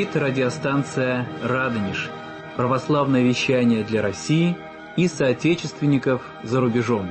говорит радиостанция «Радонеж». Православное вещание для России и соотечественников за рубежом.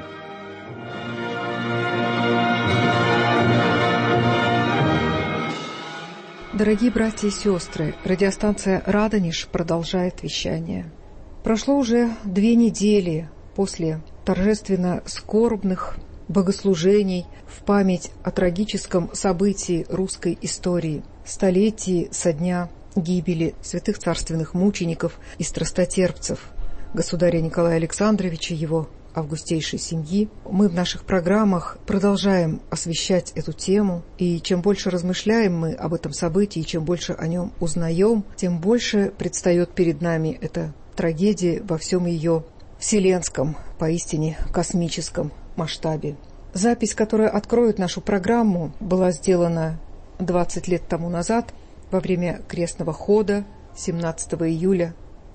Дорогие братья и сестры, радиостанция «Радонеж» продолжает вещание. Прошло уже 2 недели после торжественно скорбных богослужений в память о трагическом событии русской истории, столетии со дня гибели святых царственных мучеников и страстотерпцев, государя Николая Александровича, его августейшей семьи. Мы в наших программах продолжаем освещать эту тему, и чем больше размышляем мы об этом событии, чем больше о нем узнаем, тем больше предстает перед нами эта трагедия во всем ее вселенском, поистине космическом масштабе. Запись, которая откроет нашу программу, была сделана 20 лет тому назад, во время крестного хода 17 июля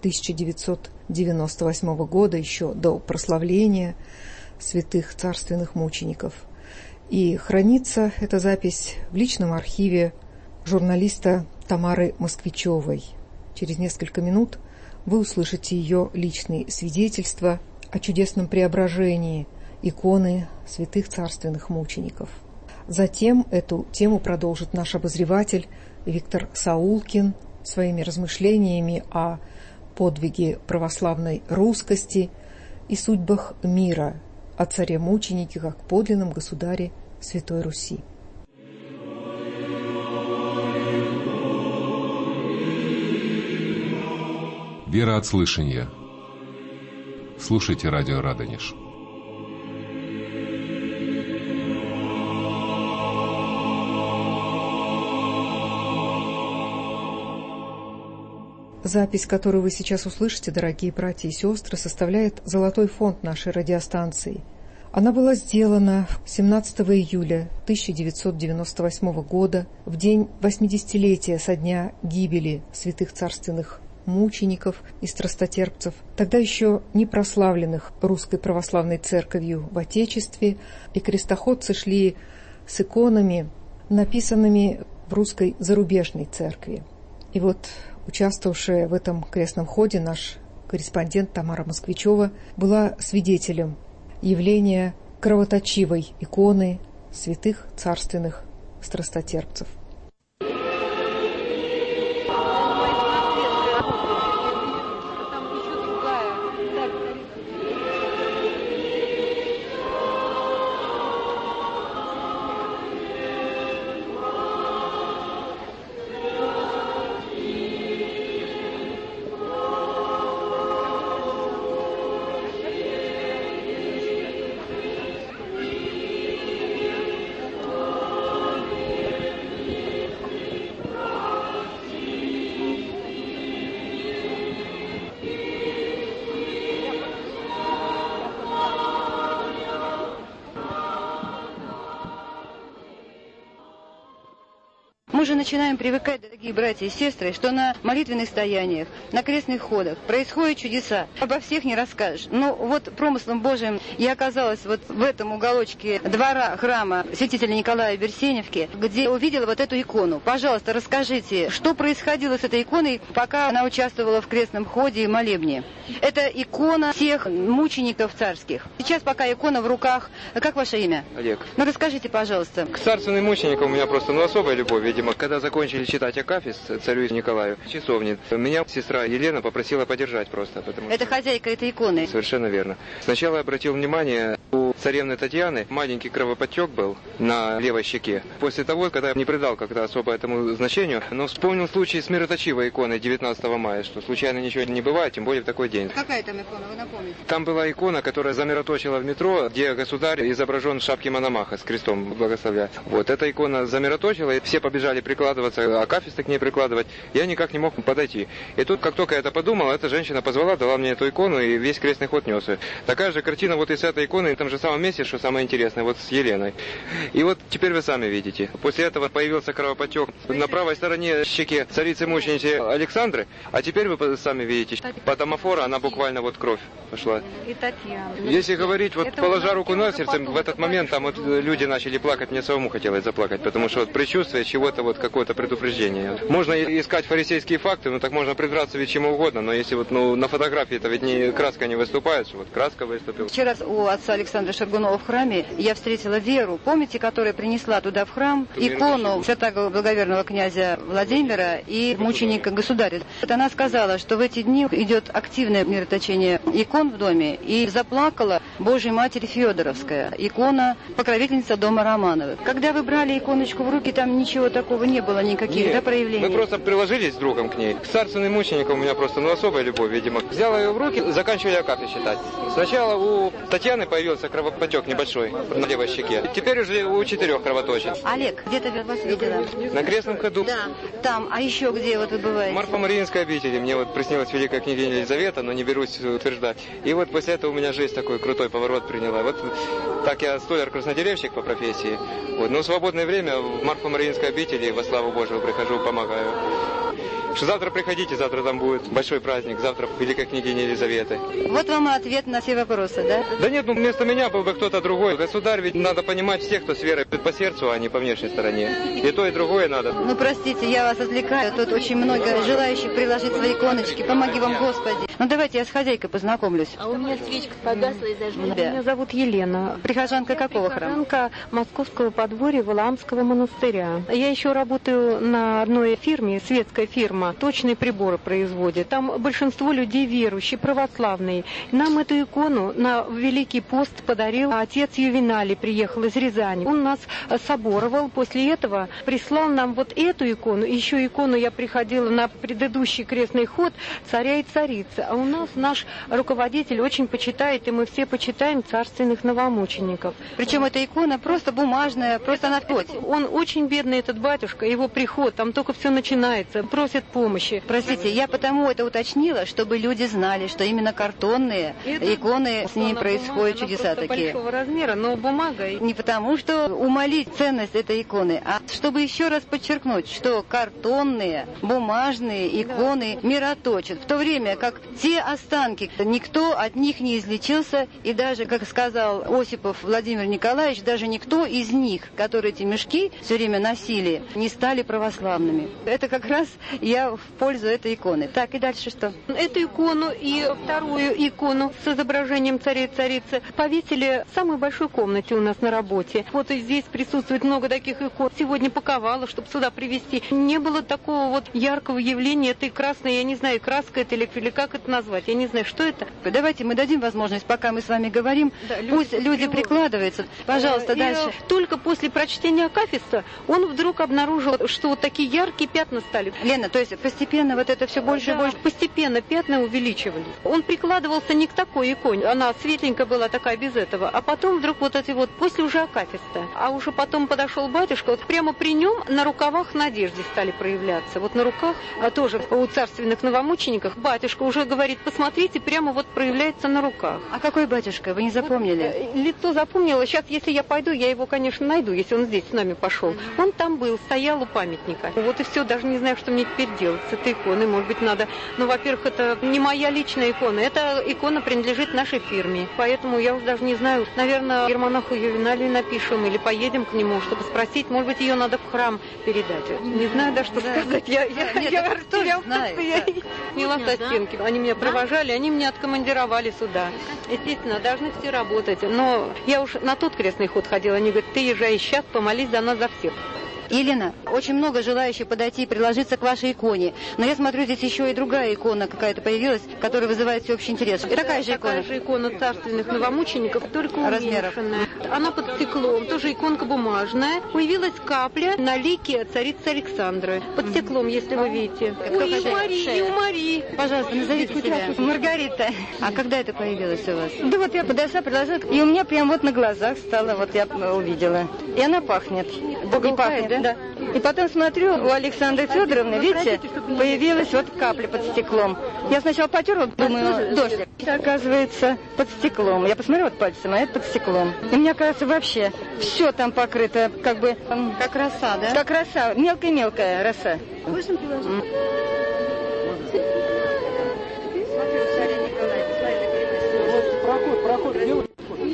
1998 года, еще до прославления святых царственных мучеников. И хранится эта запись в личном архиве журналиста Тамары Москвичевой. Через несколько минут вы услышите ее личные свидетельства о чудесном преображении иконы святых царственных мучеников. Затем эту тему продолжит наш обозреватель Виктор Саулкин своими размышлениями о подвиге православной русскости и судьбах мира, о царе-мученике как подлинном государе Святой Руси. Вера от слышания. Слушайте радио «Радонеж». Запись, которую вы сейчас услышите, дорогие братья и сестры, составляет золотой фонд нашей радиостанции. Она была сделана 17 июля 1998 года, в день 80-летия со дня гибели святых царственных мучеников и страстотерпцев, тогда еще не прославленных Русской Православной Церковью в Отечестве, и крестоходцы шли с иконами, написанными в русской зарубежной церкви. И вот участвовавшая в этом крестном ходе наш корреспондент Тамара Москвичева была свидетелем явления кровоточивой иконы святых царственных страстотерпцев. Мы же начинаем привыкать, дорогие братья и сестры, что на молитвенных стояниях, на крестных ходах происходят чудеса. Обо всех не расскажешь. Но вот промыслом Божиим я оказалась вот в этом уголочке двора храма святителя Николая Берсеневки, где увидела вот эту икону. Пожалуйста, расскажите, что происходило с этой иконой, пока она участвовала в крестном ходе и молебне. Это икона всех мучеников царских. Сейчас пока икона в руках. Как ваше имя? Олег. Ну расскажите, пожалуйста. К царственным мученикам у меня просто особая любовь, видимо. Когда закончили читать Акафист царю Николаю в часовне, меня сестра Елена попросила подержать просто. Это хозяйка этой иконы? Совершенно верно. Сначала я обратил внимание, у царевны Татьяны маленький кровоподтек был на левой щеке. После того, когда я не придал как-то особо этому значению, но вспомнил случай с мироточивой иконой 19 мая, что случайно ничего не бывает, тем более в такой день. Какая там икона, вы напомните? Там была икона, которая замироточила в метро, где государь изображен в шапке Мономаха с крестом, благословляя. Вот эта икона замироточила, и все побежали прикладываться, акафисты к ней прикладывать. Я никак не мог подойти. И тут, как только я это подумал, эта женщина позвала, дала мне эту икону, и весь крестный ход нес. Такая же картина вот и с этой иконой, там же самом самом месте, что самое интересное, вот с Еленой. И вот теперь вы сами видите. После этого появился кровоподтек на правой стороне щеки царицы-мученицы Александры, а теперь вы сами видите, по домофору она буквально вот кровь пошла. И Татьяна. Если говорить, вот положа руку на сердце, в этот момент там вот люди начали плакать, мне самому хотелось заплакать, потому что вот предчувствие чего-то, вот какое-то предупреждение. Можно искать фарисейские факты, ну так можно придраться ведь чему угодно, но если вот на фотографии это ведь не краска не выступает, что вот краска выступила. Вчера у отца Александра Шаргунова в храме я встретила Веру, помните, которая принесла туда в храм икону святого благоверного князя Владимира и мученика государя. Вот она сказала, что в эти дни идет активное мироточение икон в доме, и заплакала Божьей Матери Федоровская, икона покровительница дома Романовых. Когда вы брали иконочку в руки, там ничего такого не было, никаких проявлений? Мы просто приложились с другом к ней. К царственным мученикам у меня просто особая любовь, видимо. Взяла ее в руки, заканчивали аккафы считать. Сначала у Татьяны появился кровоподтек небольшой на левой щеке. Теперь уже у 4 кровоточек. Олег, где-то вас видела? На Крестном ходу. Да, там. А еще где вот вы бываете? В Марфо-Мариинской обители. Мне вот приснилась великая княгиня Елизавета, но не берусь утверждать. И вот после этого у меня жизнь такой крутой поворот приняла. Вот так я столяр-краснодеревщик по профессии. Вот. Но в свободное время в Марфо-Мариинской обители во славу Божию прихожу, помогаю. Что завтра приходите, завтра там будет большой праздник, завтра великая княгиня Елизавета. Вот вам и ответ на все вопросы, да? Да нет, ну вместо меня был бы кто-то другой. Государь, ведь надо понимать всех, кто с верой по сердцу, а не по внешней стороне. И то, и другое надо. Ну, простите, я вас отвлекаю. Тут очень много желающих приложить свои иконочки. Помоги вам, Господи. Ну, давайте я с хозяйкой познакомлюсь. А у меня свечка погасла и зажгла. Да. Меня зовут Елена. Прихожанка какого храма? Прихожанка Московского подворья Валаамского монастыря. Я еще работаю на одной фирме, светская фирма, точные приборы производит. Там большинство людей верующие, православные. Нам эту икону на Великий пост подарил отец Ювеналий, приехал из Рязани. Он нас соборовал. После этого прислал нам вот эту икону. Еще икону я приходила на предыдущий крестный ход царя и царицы. А у нас наш руководитель очень почитает, и мы все почитаем царственных новомучеников. Причем эта икона просто бумажная, просто на фото. Он очень бедный, этот батюшка, его приход, там только все начинается, просит помощи. Простите, я потому это уточнила, чтобы люди знали, что именно картонные иконы с ними происходят чудеса такие. Большого размера, но бумага. Не потому, что умалить ценность этой иконы, а чтобы еще раз подчеркнуть, что картонные, бумажные иконы мироточат. В то время как те останки, никто от них не излечился, и даже, как сказал Осипов Владимир Николаевич, даже никто из них, которые эти мешки все время носили, не стали православными. Это как раз я в пользу этой иконы. Так, и дальше что? Эту икону и вторую икону с изображением царя и царицы повесили в самой большой комнате у нас на работе. Вот и здесь присутствует много таких икон. Сегодня паковала, чтобы сюда привезти. Не было такого вот яркого явления этой красной, я не знаю, краска это или как это назвать, я не знаю, что это. Давайте мы дадим возможность, пока мы с вами говорим, да, пусть люди прикладываются. Пожалуйста, дальше. Только после прочтения акафиста он вдруг обнаружил, что вот такие яркие пятна стали. Лена, то есть постепенно вот это все больше и больше? Постепенно пятна увеличивались. Он прикладывался не к такой иконе, она светленькая была такая без этого, а потом вдруг вот эти вот, после уже акафиста. А уже потом подошел батюшка, вот прямо при нем на рукавах надежды стали проявляться. Вот на руках, а тоже у царственных новомучеников, батюшка уже говорит, посмотрите, прямо вот проявляется на руках. А какой батюшка? Вы не запомнили? Вот, лицо запомнила. Сейчас, если я пойду, я его, конечно, найду, если он здесь с нами пошел. Он там был, стоял у памятника. Вот и все, даже не знаю, что мне теперь делать с этой иконой. Может быть, надо... Ну, во-первых, это не моя личная икона. Эта икона принадлежит нашей фирме. Поэтому я уже даже не знаю. Наверное, Ермонаху Ювеналию напишем или поедем к нему, чтобы спросить. Может быть, ее надо в храм передать. Не знаю даже, что сказать. Я растерялась. Я сняла со стенки. Они меня провожали, они меня откомандировали сюда. Естественно, должны все работать. Но я уж на тот крестный ход ходила. Они говорят, ты езжай сейчас, помолись за нас, за всех. Елена, очень много желающих подойти и приложиться к вашей иконе. Но я смотрю, здесь еще и другая икона какая-то появилась, которая вызывает всеобщий интерес. Это такая же икона? Такая же икона царственных новомучеников, только уменьшенная. Она под стеклом, тоже иконка бумажная. Появилась капля на лике царицы Александры. Под стеклом, если вы видите. И у Марии. Пожалуйста, назовите себя. Маргарита. А когда это появилось у вас? Да вот я подошла, приложила, и у меня прям вот на глазах стало, вот я увидела. И она пахнет. Пахнет, да? Да. И потом смотрю, у Александры Федоровны, видите, появилась вот капля под стеклом. Я сначала потерла, думаю, дождик. Оказывается, под стеклом. Я посмотрела вот пальцем, а это под стеклом. И мне кажется, вообще все там покрыто, как бы... Как роса, да? Как роса, мелкая-мелкая роса. Можно приложить? Проход, делай.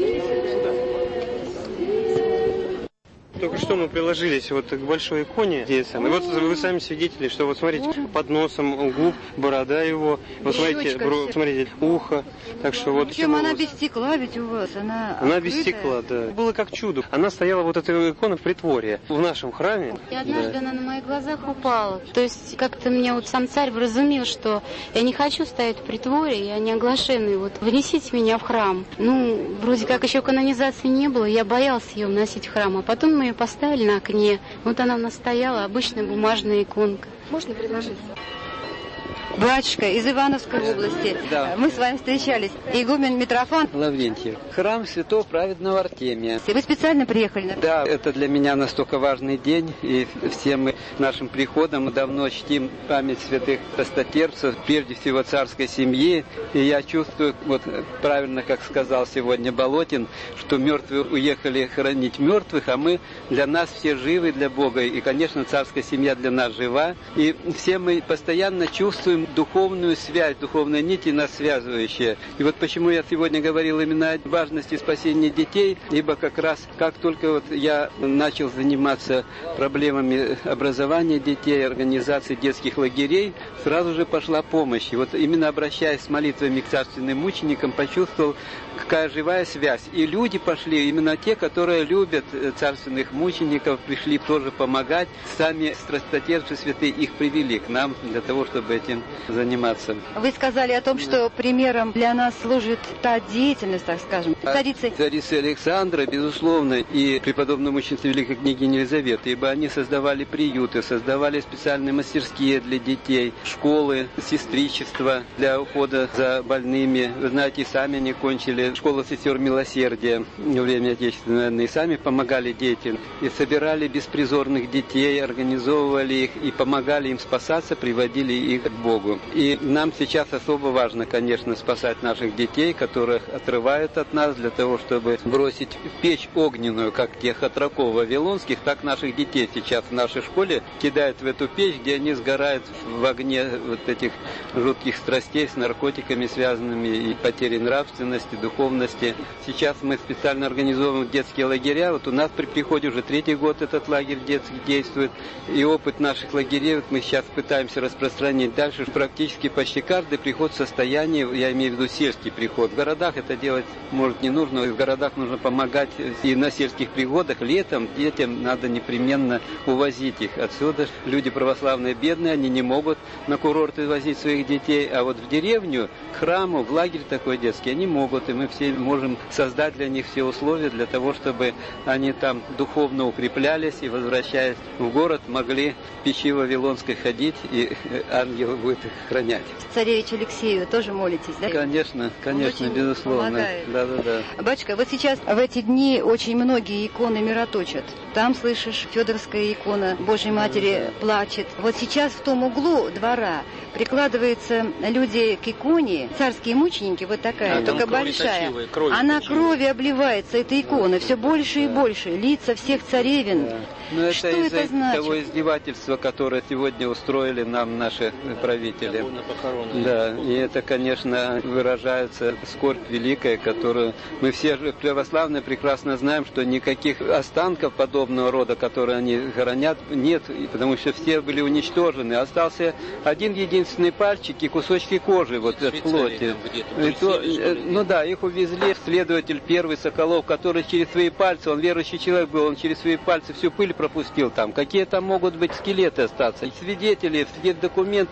Только что мы приложились вот к большой иконе Деса. И вот вы сами свидетели, что вот смотрите, под носом губ, борода его, вот смотрите, смотрите, ухо. Так что вот. Причем она без стекла ведь у вас, она без стекла, да. Было как чудо. Она стояла, вот эта икона, в притворе, в нашем храме. И однажды она на моих глазах упала. То есть как-то мне вот сам царь вразумил, что я не хочу стоять в притворе, я не оглашенный. Вот внесите меня в храм. Ну, вроде как еще канонизации не было, я боялся ее вносить в храм. А потом мы ее поставили на окне. Вот она у нас стояла, обычная бумажная иконка. Можно предложить? Батюшка из Ивановской области. Да. Мы с вами встречались. Игумен Митрофан Лаврентьев. Храм Святого Праведного Артемия. Вы специально приехали? Да, это для меня настолько важный день. И все мы нашим приходом давно чтим память святых простотерпцев, прежде всего царской семьи. И я чувствую, вот правильно, как сказал сегодня Болотин, что мертвые уехали хоронить мертвых, а мы для нас все живы, для Бога. И, конечно, царская семья для нас жива. И все мы постоянно чувствуем духовную связь, духовные нити нас связывающие. И вот почему я сегодня говорил именно о важности спасения детей, ибо как раз, как только вот я начал заниматься проблемами образования детей, организации детских лагерей, сразу же пошла помощь. И вот именно обращаясь с молитвами к царственным мученикам, почувствовал, какая живая связь. И люди пошли, именно те, которые любят царственных мучеников, пришли тоже помогать. Сами страстотерпцы святые их привели к нам для того, чтобы этим заниматься. Вы сказали о том, что примером для нас служит та деятельность, так скажем, царицы Александра, безусловно, и преподобной мученицы Великой княгини Елизаветы, ибо они создавали приюты, создавали специальные мастерские для детей, школы, сестричества для ухода за больными. Вы знаете, сами они кончили школу сестер милосердия во время Отечественной войны, и сами помогали детям, и собирали беспризорных детей, организовывали их, и помогали им спасаться, приводили их к Богу. И нам сейчас особо важно, конечно, спасать наших детей, которых отрывают от нас, для того, чтобы бросить в печь огненную, как тех отроков вавилонских, так наших детей сейчас в нашей школе кидают в эту печь, где они сгорают в огне вот этих жутких страстей с наркотиками связанными, и потерей нравственности, духовности. Сейчас мы специально организовываем детские лагеря. Вот у нас при приходе уже 3-й год этот лагерь детский действует. И опыт наших лагерей вот мы сейчас пытаемся распространить дальше. Практически почти каждый приход в состоянии, я имею в виду сельский приход. В городах это делать, может, не нужно. В городах нужно помогать. И на сельских приходах летом детям надо непременно увозить их отсюда. Люди православные бедные, они не могут на курорты возить своих детей. А вот в деревню, к храму, в лагерь такой детский они могут. И мы все можем создать для них все условия для того, чтобы они там духовно укреплялись и, возвращаясь в город, могли в печи Вавилонской ходить, и ангел будет их хранять. Царевичу Алексею тоже молитесь, да? Конечно, безусловно. Да. Батюшка, вот сейчас в эти дни очень многие иконы мироточат. Там, слышишь, Федоровская икона Божьей Матери плачет. Вот сейчас в том углу двора прикладываются люди к иконе, царские мученики, вот такая, только большая. Она кровью обливается, эта икона, все больше и больше, лица всех царевин. Но что это это из-за значит? того издевательства, которое сегодня устроили нам наши правители. Да, и это, конечно, выражается скорбь великая, которую мы все же православные прекрасно знаем, что никаких останков подобного рода, которые они хоронят, нет, потому что все были уничтожены. Остался один единственный пальчик и кусочки кожи вот от плоти. Их увезли следователь первый Соколов, который через свои пальцы, он верующий человек был, он через свои пальцы всю пыль пропустил там. Какие там могут быть скелеты остаться? Свидетели, все документы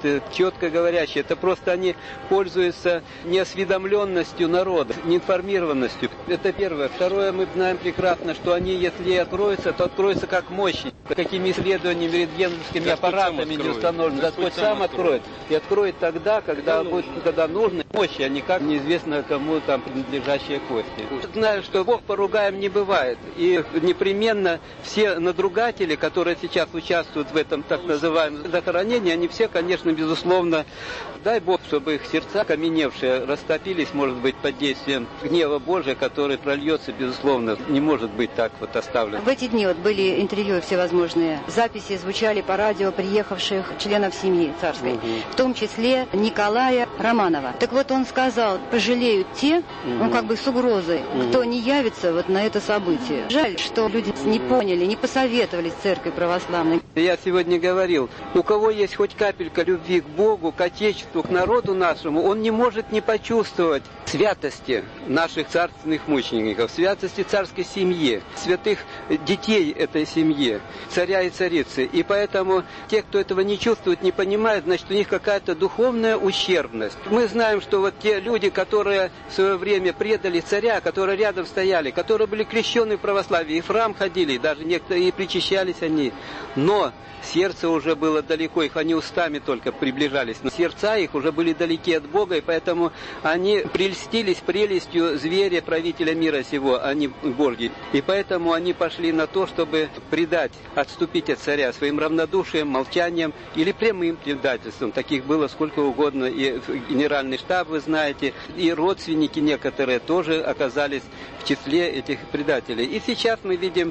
четко говорящие. Это просто они пользуются неосведомленностью народа, неинформированностью. Это первое. Второе, мы знаем прекрасно, что они, если и откроются, то откроются как мощи. Какими исследованиями, рентгеновскими аппаратами не установлено. Господь сам откроет. И откроет тогда, когда нужно мощи, а не как неизвестно кому там принадлежащие кости. Знаю, что Бог поругаем не бывает. И непременно все надругатели, которые сейчас участвуют в этом так называемом захоронении, они все, конечно, безусловно, дай Бог, чтобы их сердца каменевшие растопились, может быть, под действием гнева Божия, который прольется, безусловно, не может быть так вот оставлен. В эти дни вот были интервью всевозможные, записи звучали по радио приехавших членов семьи царской, в том числе Николая Романова. Так вот он сказал, пожалеют те, ну как бы с угрозой, кто не явится вот на это событие. Жаль, что люди не поняли, не посоветовались с церковью православной. Я сегодня говорил, у кого есть хоть капелька любви к Богу, к Отечеству, к народу нашему, он не может не почувствовать святости наших царственных мучеников, святости царской семьи, святых детей этой семьи, царя и царицы. И поэтому те, кто этого не чувствует, не понимают, значит, у них какая-то духовная ущербность. Мы знаем, что вот те люди, которые в свое время предали царя, которые рядом стояли, которые были крещены в православии, и в храм ходили, даже некоторые и причащались они, но сердце уже было далеко, их они устами только приближались, но сердца их уже были далеки от Бога, и поэтому они прельстились прелестью зверя, правителя мира сего, а не Божьей. И поэтому они пошли на то, чтобы предать, отступить от царя своим равнодушием, молчанием или прямым предательством. Таких было сколько угодно, и генеральный штаб, вы знаете, и родственники некоторые тоже оказались в числе этих предателей. И сейчас мы видим,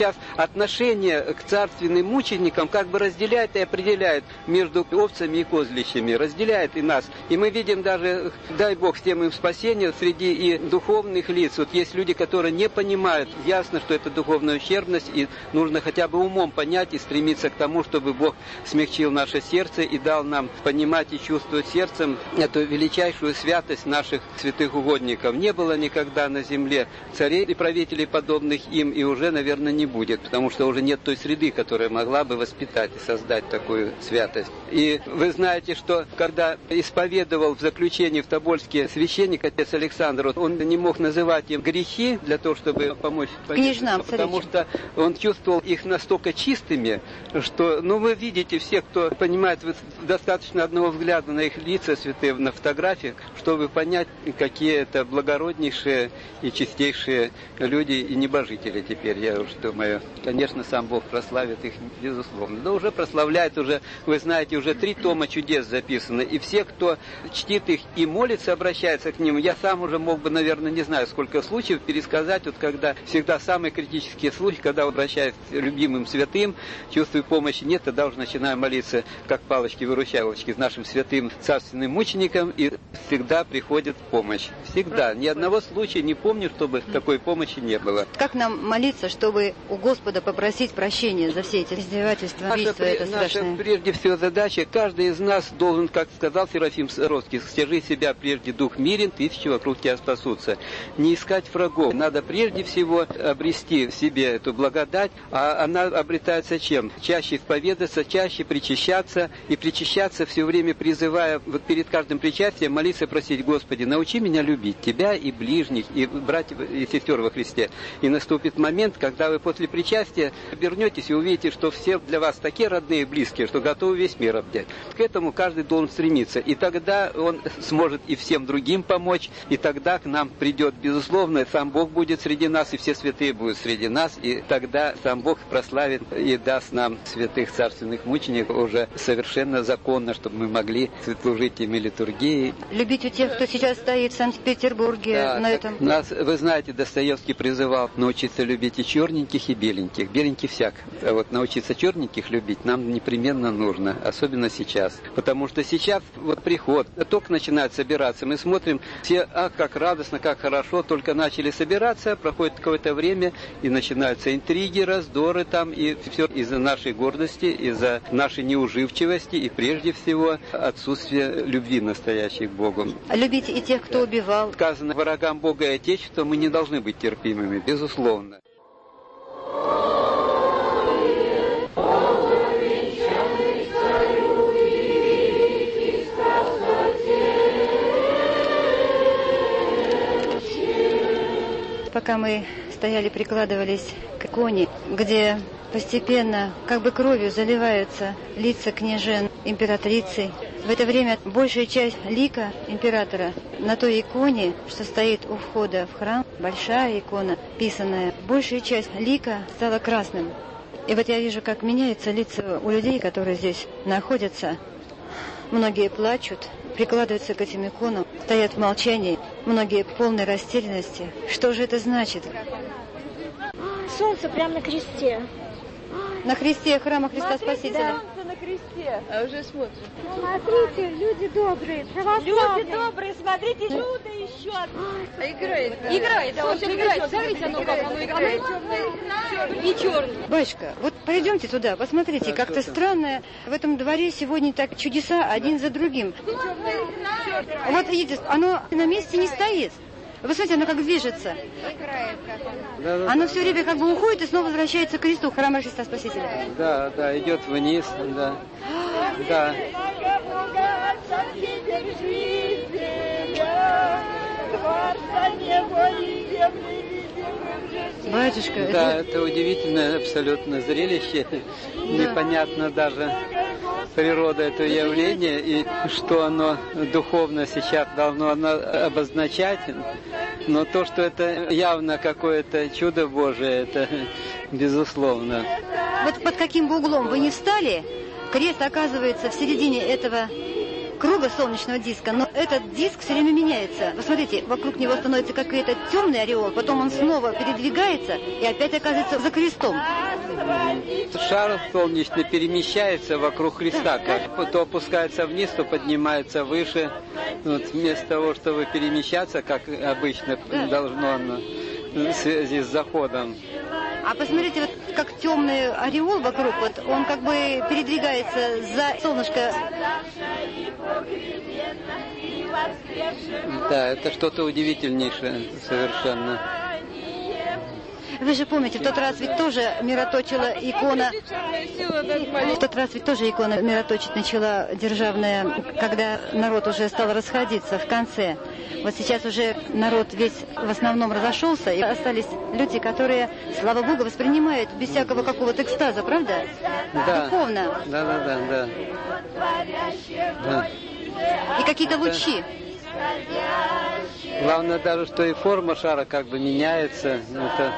отношение к царственным мученикам как бы разделяет и определяет между овцами и козлищами, разделяет и нас. И мы видим даже, дай Бог всем им спасения, среди и духовных лиц. Вот есть люди, которые не понимают, ясно, что это духовная ущербность, и нужно хотя бы умом понять и стремиться к тому, чтобы Бог смягчил наше сердце и дал нам понимать и чувствовать сердцем эту величайшую святость наших святых угодников. Не было никогда на земле царей и правителей, подобных им, и уже, наверное, не будет, потому что уже нет той среды, которая могла бы воспитать и создать такую святость. И вы знаете, что когда исповедовал в заключении в Тобольске священник, отец Александр, он не мог называть им грехи для того, чтобы помочь княжнам, потому что он чувствовал их настолько чистыми, что, вы видите, все, кто понимает, достаточно одного взгляда на их лица святые на фотографиях, чтобы понять, какие это благороднейшие и чистейшие люди и небожители теперь, я уж думаю. Конечно, сам Бог прославит их, безусловно. Но уже прославляет, вы знаете, уже 3 тома чудес записаны. И все, кто чтит их и молится, обращается к ним. Я сам уже мог бы, наверное, не знаю, сколько случаев пересказать, вот когда всегда самые критические случаи, когда обращаюсь к любимым святым, чувствую помощи нет, тогда уже начинаю молиться, как палочки-выручалочки, с нашим святым царственным мученикам, и всегда приходит помощь. Всегда. Ни одного случая не помню, чтобы такой помощи не было. Как нам молиться, чтобы у Господа попросить прощения за все эти издевательства? Наша прежде всего задача, каждый из нас должен, как сказал Серафим Саровский, стяжи себя прежде дух мирен, тысячи вокруг тебя спасутся. Не искать врагов. Надо прежде всего обрести в себе эту благодать, а она обретается чем? Чаще исповедаться, чаще причащаться, и причащаться все время призывая, вот перед каждым причастием молиться, просить: Господи, научи меня любить Тебя и ближних, и братьев и сестер во Христе. И наступит момент, когда вы после причастия вернетесь и увидите, что все для вас такие родные и близкие, что готовы весь мир обнять. К этому каждый должен стремиться. И тогда он сможет и всем другим помочь, и тогда к нам придет, безусловно, сам Бог будет среди нас, и все святые будут среди нас, и тогда сам Бог прославит и даст нам святых царственных мучеников уже совершенно законно, чтобы мы могли служить ими литургией. Любить у тех, кто сейчас стоит в Санкт-Петербурге, да, на этом. Нас, вы знаете, Достоевский призывал научиться любить и черненьких, и беленьких. Беленьких всяк. А вот научиться черненьких любить нам непременно нужно, особенно сейчас. Потому что сейчас вот приход, только начинают собираться, мы смотрим, все, как радостно, как хорошо, только начали собираться, проходит какое-то время, и начинаются интриги, раздоры там, и все из-за нашей гордости, из-за нашей неуживчивости, и прежде всего отсутствия любви настоящей к Богу. Любить и тех, кто убивал. Сказано, врагам Бога и Отечества мы не должны быть терпимыми, безусловно. пока мы стояли, прикладывались к иконе, где постепенно, как бы кровью заливаются лица княжен, императрицы. В это время большая часть лика императора на той иконе, что стоит у входа в храм, большая икона, писанная, большая часть лика стала красным. И вот я вижу, как меняются лица у людей, которые здесь находятся. Многие плачут, прикладываются к этим иконам, стоят в молчании, многие в полной растерянности. Что же это значит? Солнце прямо на кресте. На кресте храма Христа Спасителя. Солнце на кресте. А уже смотрим. Смотрите, люди добрые, православные. Люди добрые, смотрите, чудо еще. Играет. Играет, солнце играет. Смотрите, оно как оно играет. И черный. Батюшка, вот пойдемте туда, посмотрите, как-то странно. В этом дворе сегодня так чудеса один за другим. Вот видите, оно на месте не стоит. Вы смотрите, оно как движется. Оно все время как бы уходит и снова возвращается к кресту, храма Христа Спасителя. Да, да, идет вниз, да. Да. Батюшка, да, это удивительное абсолютно зрелище. Непонятно даже природа этого явления и что оно духовно сейчас должно обозначать. Но то, что это явно какое-то чудо Божие, это безусловно. Вот под каким бы углом вы ни встали, крест оказывается в середине этого круга солнечного диска, но этот диск все время меняется. Вы смотрите, вокруг него становится какой-то темный ореол, потом он снова передвигается и опять оказывается за крестом. Шар солнечный перемещается вокруг Христа, как то опускается вниз, то поднимается выше. Вот, вместо того, чтобы перемещаться, как обычно должно оно в связи с заходом. А посмотрите, вот как темный ореол вокруг, вот он как бы передвигается за солнышко. Да, это что-то удивительнейшее совершенно. Вы же помните, в тот раз ведь тоже мироточила икона. В тот раз ведь тоже икона мироточить начала державная, когда народ уже стал расходиться в конце. Вот сейчас уже народ весь в основном разошелся, и остались люди, которые, слава Богу, воспринимают без всякого какого-то экстаза, правда? Да. Духовно. Да. И какие-то лучи. Главное даже, что и форма шара как бы меняется. Это...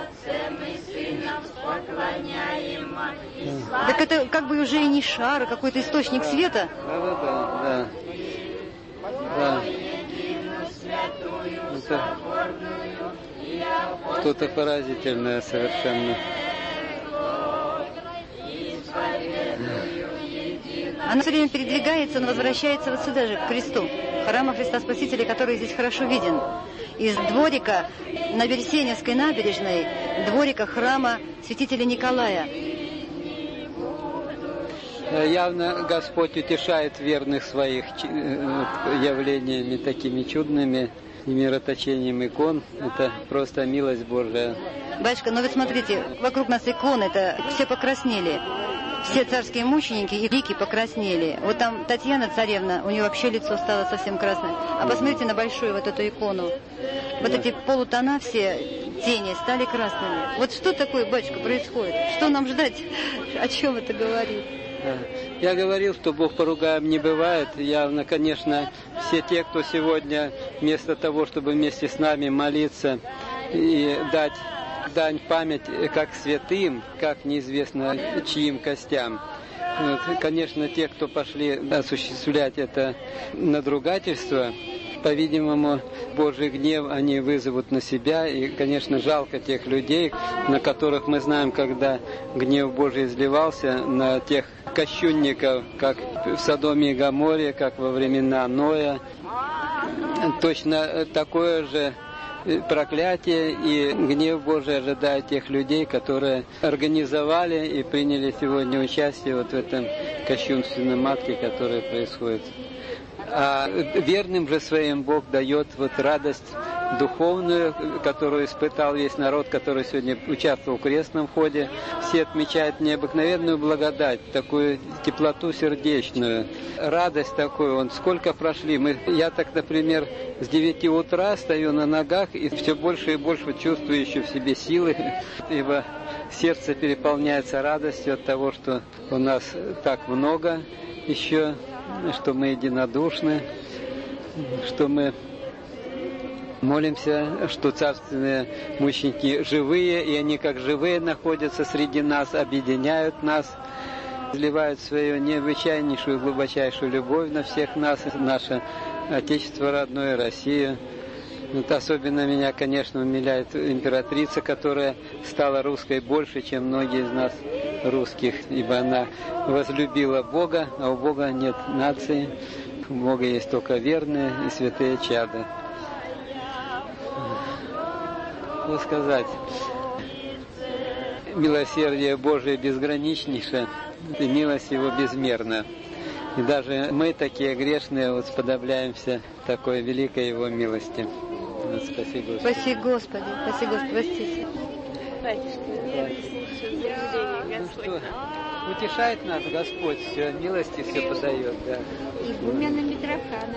Так это как бы уже и не шар, а какой-то источник света. Да. Это что-то поразительное совершенно. Она все время передвигается, но возвращается вот сюда же, к кресту, храма Христа Спасителя, который здесь хорошо виден. Из дворика на Берсеневской набережной, дворика храма святителя Николая. Явно Господь утешает верных своих явлениями такими чудными и мироточением икон. Это просто милость Божия. Батюшка, но вы смотрите, вокруг нас иконы, это все покраснели. Все царские мученики и лики покраснели. Вот там Татьяна царевна, у нее вообще лицо стало совсем красное. А посмотрите на большую вот эту икону. Вот эти полутона все, тени стали красными. Вот что такое, батюшка, происходит? Что нам ждать? О чем это говорит? Я говорил, что Бог поругаем не бывает. Явно, конечно, все те, кто сегодня вместо того, чтобы вместе с нами молиться и дать дань память как святым, как неизвестно чьим костям. Вот, конечно, те, кто пошли осуществлять это надругательство, по-видимому, Божий гнев они вызовут на себя. И, конечно, жалко тех людей, на которых мы знаем, когда гнев Божий изливался, на тех кощунников, как в Содоме и Гоморе, как во времена Ноя. Точно такое же проклятие и гнев Божий ожидает тех людей, которые организовали и приняли сегодня участие вот в этом кощунственном акте, который происходит. А верным же своим Бог дает вот радость духовную, которую испытал весь народ, который сегодня участвовал в крестном ходе. Все отмечают необыкновенную благодать, такую теплоту сердечную, радость такую. Сколько прошли. Я так, например, с 9 утра стою на ногах и все больше и больше чувствую еще в себе силы, ибо сердце переполняется радостью от того, что у нас так много еще, что мы единодушны, что мы молимся, что царственные мученики живые, и они как живые находятся среди нас, объединяют нас, изливают свою необычайнейшую, глубочайшую любовь на всех нас, наше Отечество родное, Россию. Особенно меня, конечно, умиляет императрица, которая стала русской больше, чем многие из нас русских, ибо она возлюбила Бога, а у Бога нет нации, у Бога есть только верные и святые чада. Что сказать? Милосердие Божие безграничнейшее, и милость Его безмерна. И даже мы, такие грешные, сподобляемся такой великой Его милости. Спаси Господи. Спаси Господи, спаси Господи, простите. Ну что, утешает нас Господь, все, милости все подает, да. Игумена Митрофана,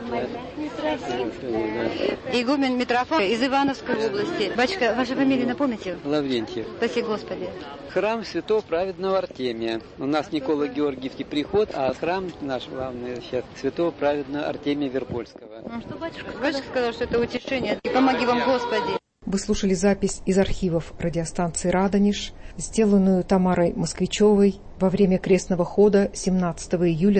Игумен Митрофан из Ивановской области. Батюшка, ваша фамилия напомните? Лаврентьев. Спаси Господи. Храм святого праведного Артемия. У нас Никола Георгиевский приход, а храм наш главный сейчас святого праведного Артемия Верпольского. Ну что, батюшка? Батюшка сказал, что это утешение. И помоги вам, Господи. Вы слушали запись из архивов радиостанции «Радонеж», сделанную Тамарой Москвичевой во время крестного хода 17 июля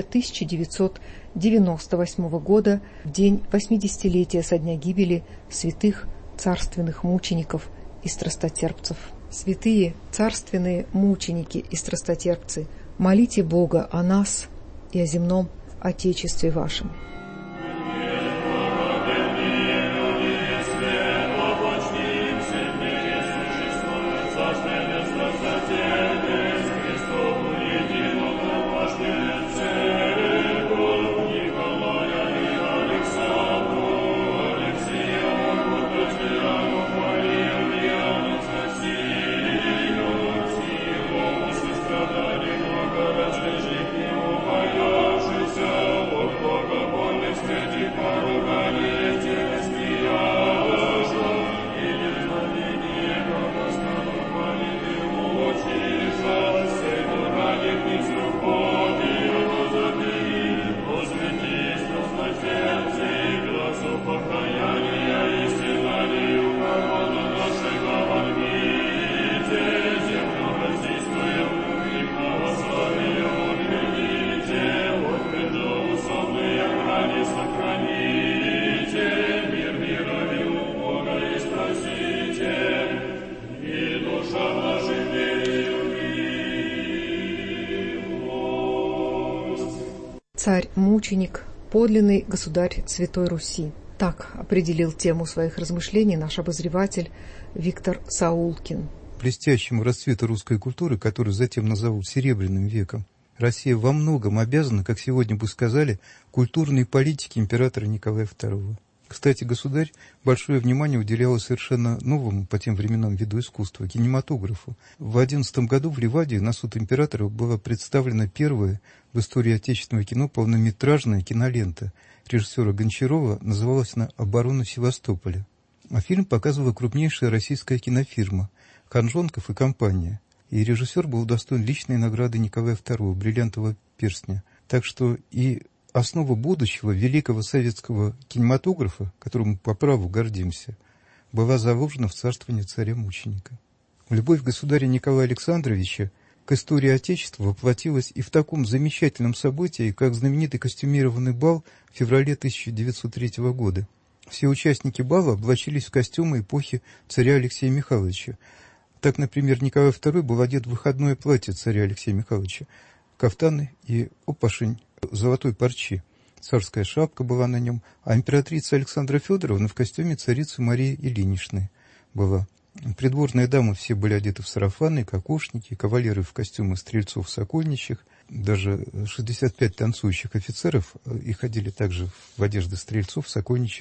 1998 года, в день 80-летия со дня гибели святых царственных мучеников и страстотерпцев. Святые царственные мученики и страстотерпцы, молите Бога о нас и о земном Отечестве вашем. Царь-мученик, подлинный государь Святой Руси. Так определил тему своих размышлений наш обозреватель Виктор Саулкин. Блестящему расцвету русской культуры, который затем назовут Серебряным веком, Россия во многом обязана, как сегодня бы сказали, культурной политике императора Николая II. Кстати, государь большое внимание уделял совершенно новому по тем временам виду искусства – кинематографу. В 11 году в Ливадии на суд императора была представлена первая в истории отечественного кино полнометражная кинолента режиссера Гончарова, называлась она «Оборона Севастополя». А фильм показывала крупнейшая российская кинофирма «Ханжонков и компания». И режиссер был удостоен личной награды Николая II «Бриллиантового перстня». Так что и основа будущего великого советского кинематографа, которым мы по праву гордимся, была заложена в царствование царя-мученика. Любовь государя Николая Александровича к истории Отечества воплотилась и в таком замечательном событии, как знаменитый костюмированный бал в феврале 1903 года. Все участники бала облачились в костюмы эпохи царя Алексея Михайловича. Так, например, Николай II был одет в выходное платье царя Алексея Михайловича, кафтаны и опашень золотой парчи. Царская шапка была на нем, а императрица Александра Федоровна в костюме царицы Марии Ильиничны была. Придворные дамы все были одеты в сарафаны, кокошники, кавалеры в костюмы стрельцов сокольничьих, даже 65 танцующих офицеров и ходили также в одежды стрельцов сокольничьих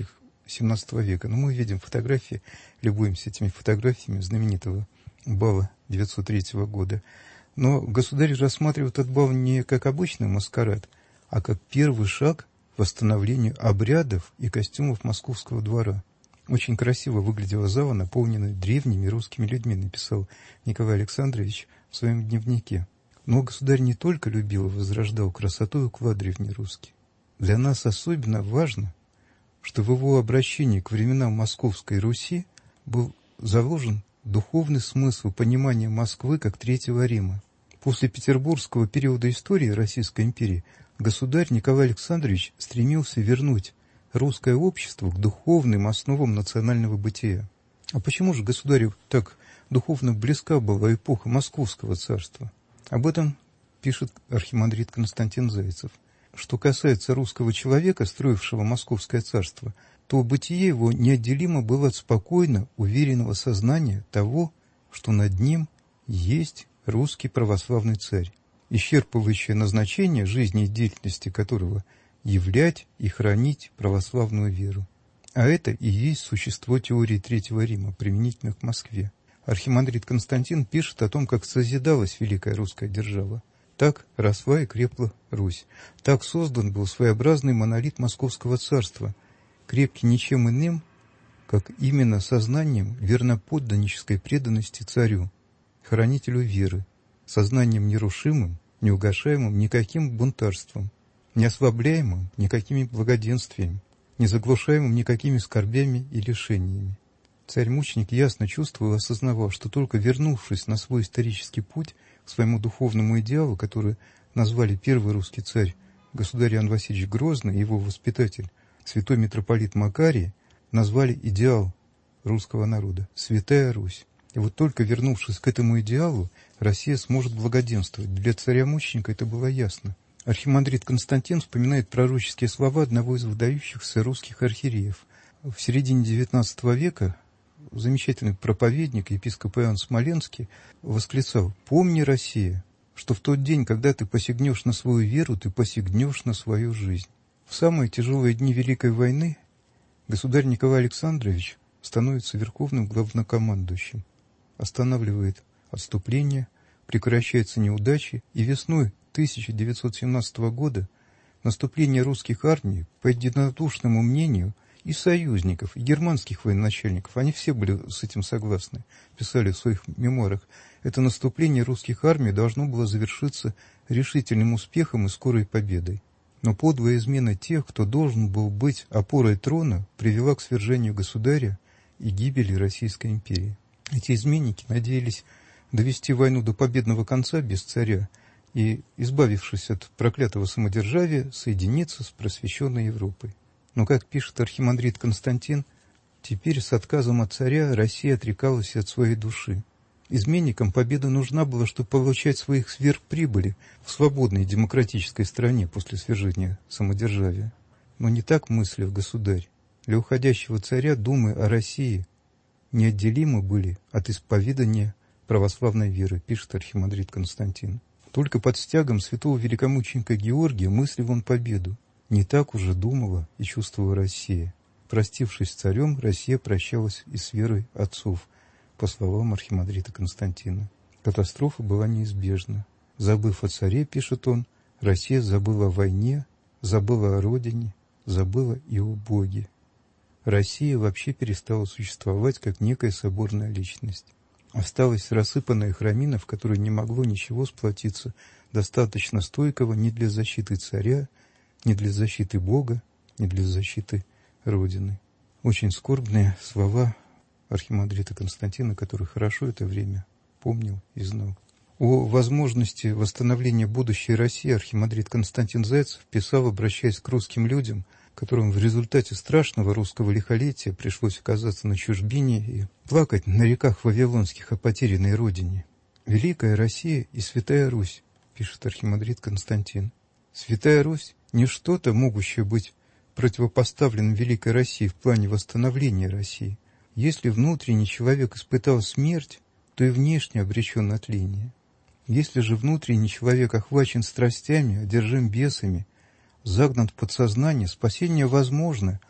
XVII века. Но мы видим фотографии, любуемся этими фотографиями знаменитого бала 903 года. Но государь рассматривает этот бал не как обычный маскарад, а как первый шаг к восстановлению обрядов и костюмов московского двора. Очень красиво выглядела зала, наполненная древними русскими людьми, написал Николай Александрович в своем дневнике. Но государь не только любил и возрождал красоту и уклад древнерусский. Для нас особенно важно, что в его обращении к временам Московской Руси был заложен духовный смысл понимания Москвы как Третьего Рима. После петербургского периода истории Российской империи государь Николай Александрович стремился вернуть русское общество к духовным основам национального бытия. А почему же государю так духовно близка была эпоха Московского царства? Об этом пишет архимандрит Константин Зайцев. Что касается русского человека, строившего Московское царство, то бытие его неотделимо было от спокойно уверенного сознания того, что над ним есть русский православный царь, исчерпывающее назначение жизни и деятельности которого являть и хранить православную веру. А это и есть существо теории Третьего Рима, применительно к Москве. Архимандрит Константин пишет о том, как созидалась великая русская держава. Так росла и крепла Русь. Так создан был своеобразный монолит Московского царства, крепкий ничем иным, как именно сознанием верноподданнической преданности царю, хранителю веры, сознанием нерушимым, неугашаемым никаким бунтарством, не ослабляемым никакими благоденствиями, не заглушаемым никакими скорбями и лишениями. Царь-мученик ясно чувствовал и осознавал, что только вернувшись на свой исторический путь к своему духовному идеалу, который назвали первый русский царь, государь Иоанн Васильевич Грозный, и его воспитатель, святой митрополит Макарий, назвали идеал русского народа – Святая Русь. И вот только вернувшись к этому идеалу, Россия сможет благоденствовать. Для царя-мученика это было ясно. Архимандрит Константин вспоминает пророческие слова одного из выдающихся русских архиереев. В середине XIX века замечательный проповедник, епископ Иоанн Смоленский, восклицал: «Помни, Россия, что в тот день, когда ты посягнешь на свою веру, ты посягнешь на свою жизнь». В самые тяжелые дни Великой войны государь Николай Александрович становится верховным главнокомандующим, останавливает отступление, прекращаются неудачи, и весной 1917 года наступление русских армий, по единодушному мнению и союзников, и германских военачальников, они все были с этим согласны, писали в своих мемуарах, это наступление русских армий должно было завершиться решительным успехом и скорой победой. Но подлая измена тех, кто должен был быть опорой трона, привела к свержению государя и гибели Российской империи. Эти изменники надеялись довести войну до победного конца без царя и, избавившись от проклятого самодержавия, соединиться с просвещенной Европой. Но, как пишет архимандрит Константин, теперь с отказом от царя Россия отрекалась от своей души. Изменникам победа нужна была, чтобы получать своих сверхприбыли в свободной демократической стране после свержения самодержавия. Но не так мыслил государь. Для уходящего царя думы о России неотделимы были от исповедания православной веры, пишет архимандрит Константин. Только под стягом святого великомученика Георгия мыслил он победу. Не так уже думала и чувствовала Россия. Простившись с царем, Россия прощалась и с верой отцов, по словам архимандрита Константина. Катастрофа была неизбежна. Забыв о царе, пишет он, Россия забыла о войне, забыла о родине, забыла и о Боге. Россия вообще перестала существовать как некая соборная личность. Осталась рассыпанная храмина, в которой не могло ничего сплотиться, достаточно стойкого ни для защиты царя, ни для защиты Бога, ни для защиты Родины. Очень скорбные слова архимандрита Константина, который хорошо это время помнил и знал. О возможности восстановления будущей России архимандрит Константин Зайцев писал, обращаясь к русским людям, которым в результате страшного русского лихолетия пришлось оказаться на чужбине и плакать на реках вавилонских о потерянной родине. «Великая Россия и Святая Русь», пишет архимандрит Константин. «Святая Русь не что-то, могущее быть противопоставленным Великой России в плане восстановления России. Если внутренний человек испытал смерть, то и внешне обречен на тление. Если же внутренний человек охвачен страстями, одержим бесами, загнан в подсознание, спасение возможно,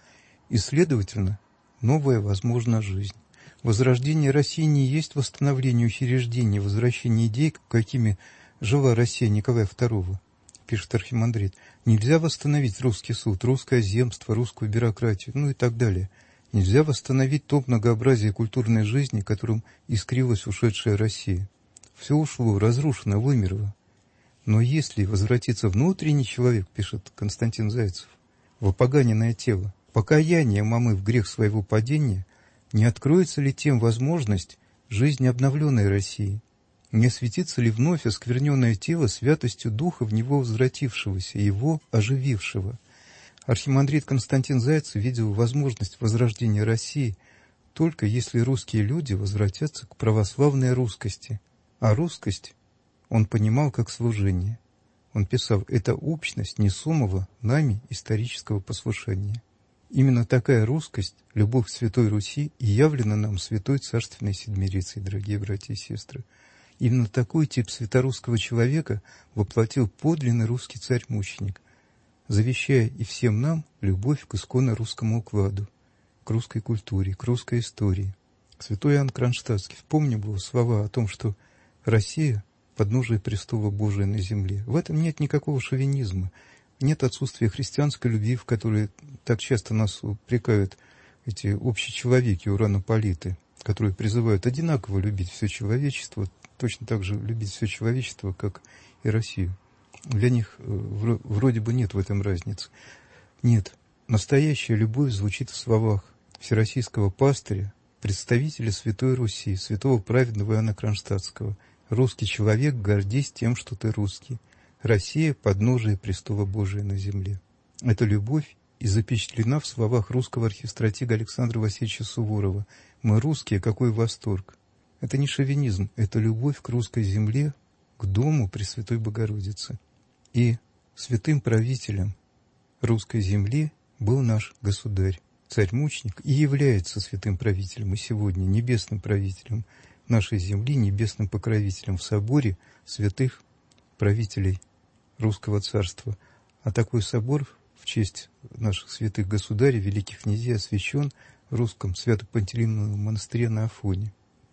и, следовательно, новая возможна жизнь. Возрождение России не есть восстановление учреждений, возвращение идей, какими жила Россия Николая II, пишет архимандрит. Нельзя восстановить русский суд, русское земство, русскую бюрократию, и так далее. Нельзя восстановить то многообразие культурной жизни, которым искрилась ушедшая Россия. Все ушло, разрушено, вымерло. Но если возвратится внутренний человек, пишет Константин Зайцев, в опоганенное тело, покаянием омыв грех своего падения, не откроется ли тем возможность жизни обновленной России? Не осветится ли вновь оскверненное тело святостью духа в него возвратившегося, его оживившего? Архимандрит Константин Зайцев видел возможность возрождения России только если русские люди возвратятся к православной русскости. А русскость он понимал как служение. Он писал: «Это общность несомого нами исторического послушания». Именно такая русскость, любовь к Святой Руси, и явлена нам Святой Царственной Седмирицей, дорогие братья и сестры. Именно такой тип святорусского человека воплотил подлинный русский царь-мученик, завещая и всем нам любовь к исконно русскому укладу, к русской культуре, к русской истории. Святой Иоанн Кронштадтский вспомнил его слова о том, что Россия — подножие престола Божия на земле. В этом нет никакого шовинизма, нет отсутствия христианской любви, в которой так часто нас упрекают эти общечеловеки, уранополиты, которые призывают одинаково любить все человечество, точно так же любить все человечество, как и Россию. Для них вроде бы нет в этом разницы. Нет, настоящая любовь звучит в словах всероссийского пастыря, представителя Святой Руси, святого праведного Иоанна Кронштадтского: «Русский человек, гордись тем, что ты русский. Россия — подножие престола Божия на земле». Эта любовь и запечатлена в словах русского архистратига Александра Васильевича Суворова: «Мы русские, какой восторг». Это не шовинизм, это любовь к русской земле, к дому Пресвятой Богородицы. И святым правителем русской земли был наш государь, царь-мученик, и является святым правителем и сегодня небесным правителем нашей земли, небесным покровителем в соборе святых правителей русского царства. А такой собор в честь наших святых государей, великих князей, освящен в русском Свято-Пантелеймоновом монастыре на Афоне.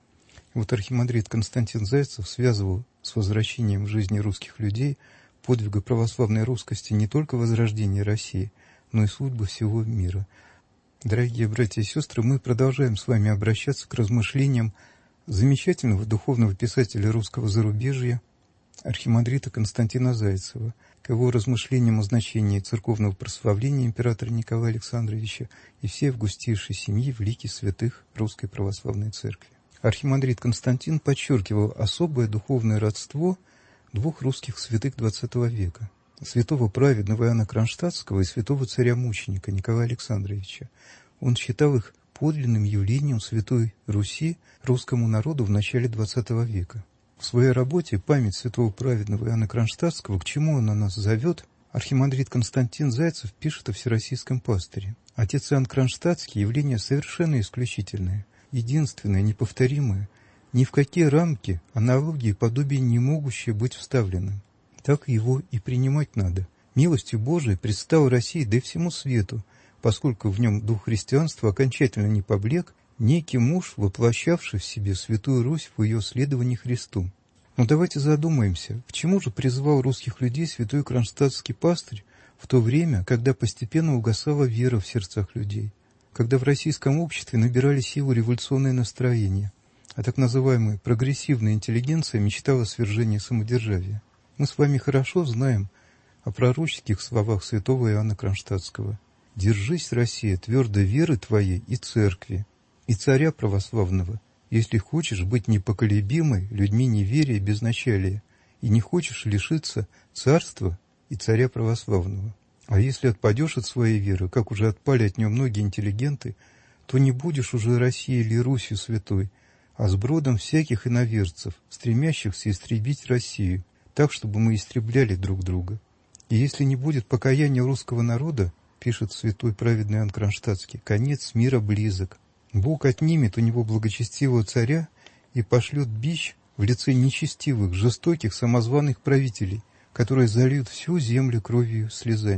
Вот архимандрит Константин Зайцев связывал с возвращением в жизни русских людей подвига православной русскости не только возрождение России, но и судьбы всего мира. Дорогие братья и сестры, мы продолжаем с вами обращаться к размышлениям замечательного духовного писателя русского зарубежья, архимандрита Константина Зайцева, к его размышлениям о значении церковного прославления императора Николая Александровича и всей августейшей семьи в лике святых Русской Православной Церкви. Архимандрит Константин подчеркивал особое духовное родство двух русских святых XX века – святого праведного Иоанна Кронштадтского и святого царя-мученика Николая Александровича. Он считал их подлинным явлением Святой Руси русскому народу в начале XX века. В своей работе «Память святого праведного Иоанна Кронштадтского. К чему она нас зовет?» архимандрит Константин Зайцев пишет о всероссийском пастыре. Отец Иоанн Кронштадтский – явление совершенно исключительное, единственное, неповторимое, ни в какие рамки, аналогии и подобия не могущее быть вставленным. Так его и принимать надо. Милостью Божией предстал России, да и всему свету, поскольку в нем дух христианства окончательно не поблек, некий муж, воплощавший в себе Святую Русь в ее следовании Христу. Но давайте задумаемся, к чему же призывал русских людей святой кронштадтский пастырь в то время, когда постепенно угасала вера в сердцах людей, когда в российском обществе набирали силу революционные настроения, а так называемая прогрессивная интеллигенция мечтала о свержении самодержавия. Мы с вами хорошо знаем о пророческих словах святого Иоанна Кронштадтского: «Держись, Россия, твердо веры твоей и церкви, и царя православного, если хочешь быть непоколебимой людьми неверия и безначалия, и не хочешь лишиться царства и царя православного. А если отпадешь от своей веры, как уже отпали от нее многие интеллигенты, то не будешь уже Россией или Русью святой, а с бродом всяких иноверцев, стремящихся истребить Россию, так, чтобы мы истребляли друг друга. И если не будет покаяния русского народа, пишет святой праведный Иоанн Кронштадтский, конец мира близок. Бог отнимет у него благочестивого царя и пошлет бич в лице нечестивых, жестоких, самозваных правителей, которые зальют всю землю кровью слезами.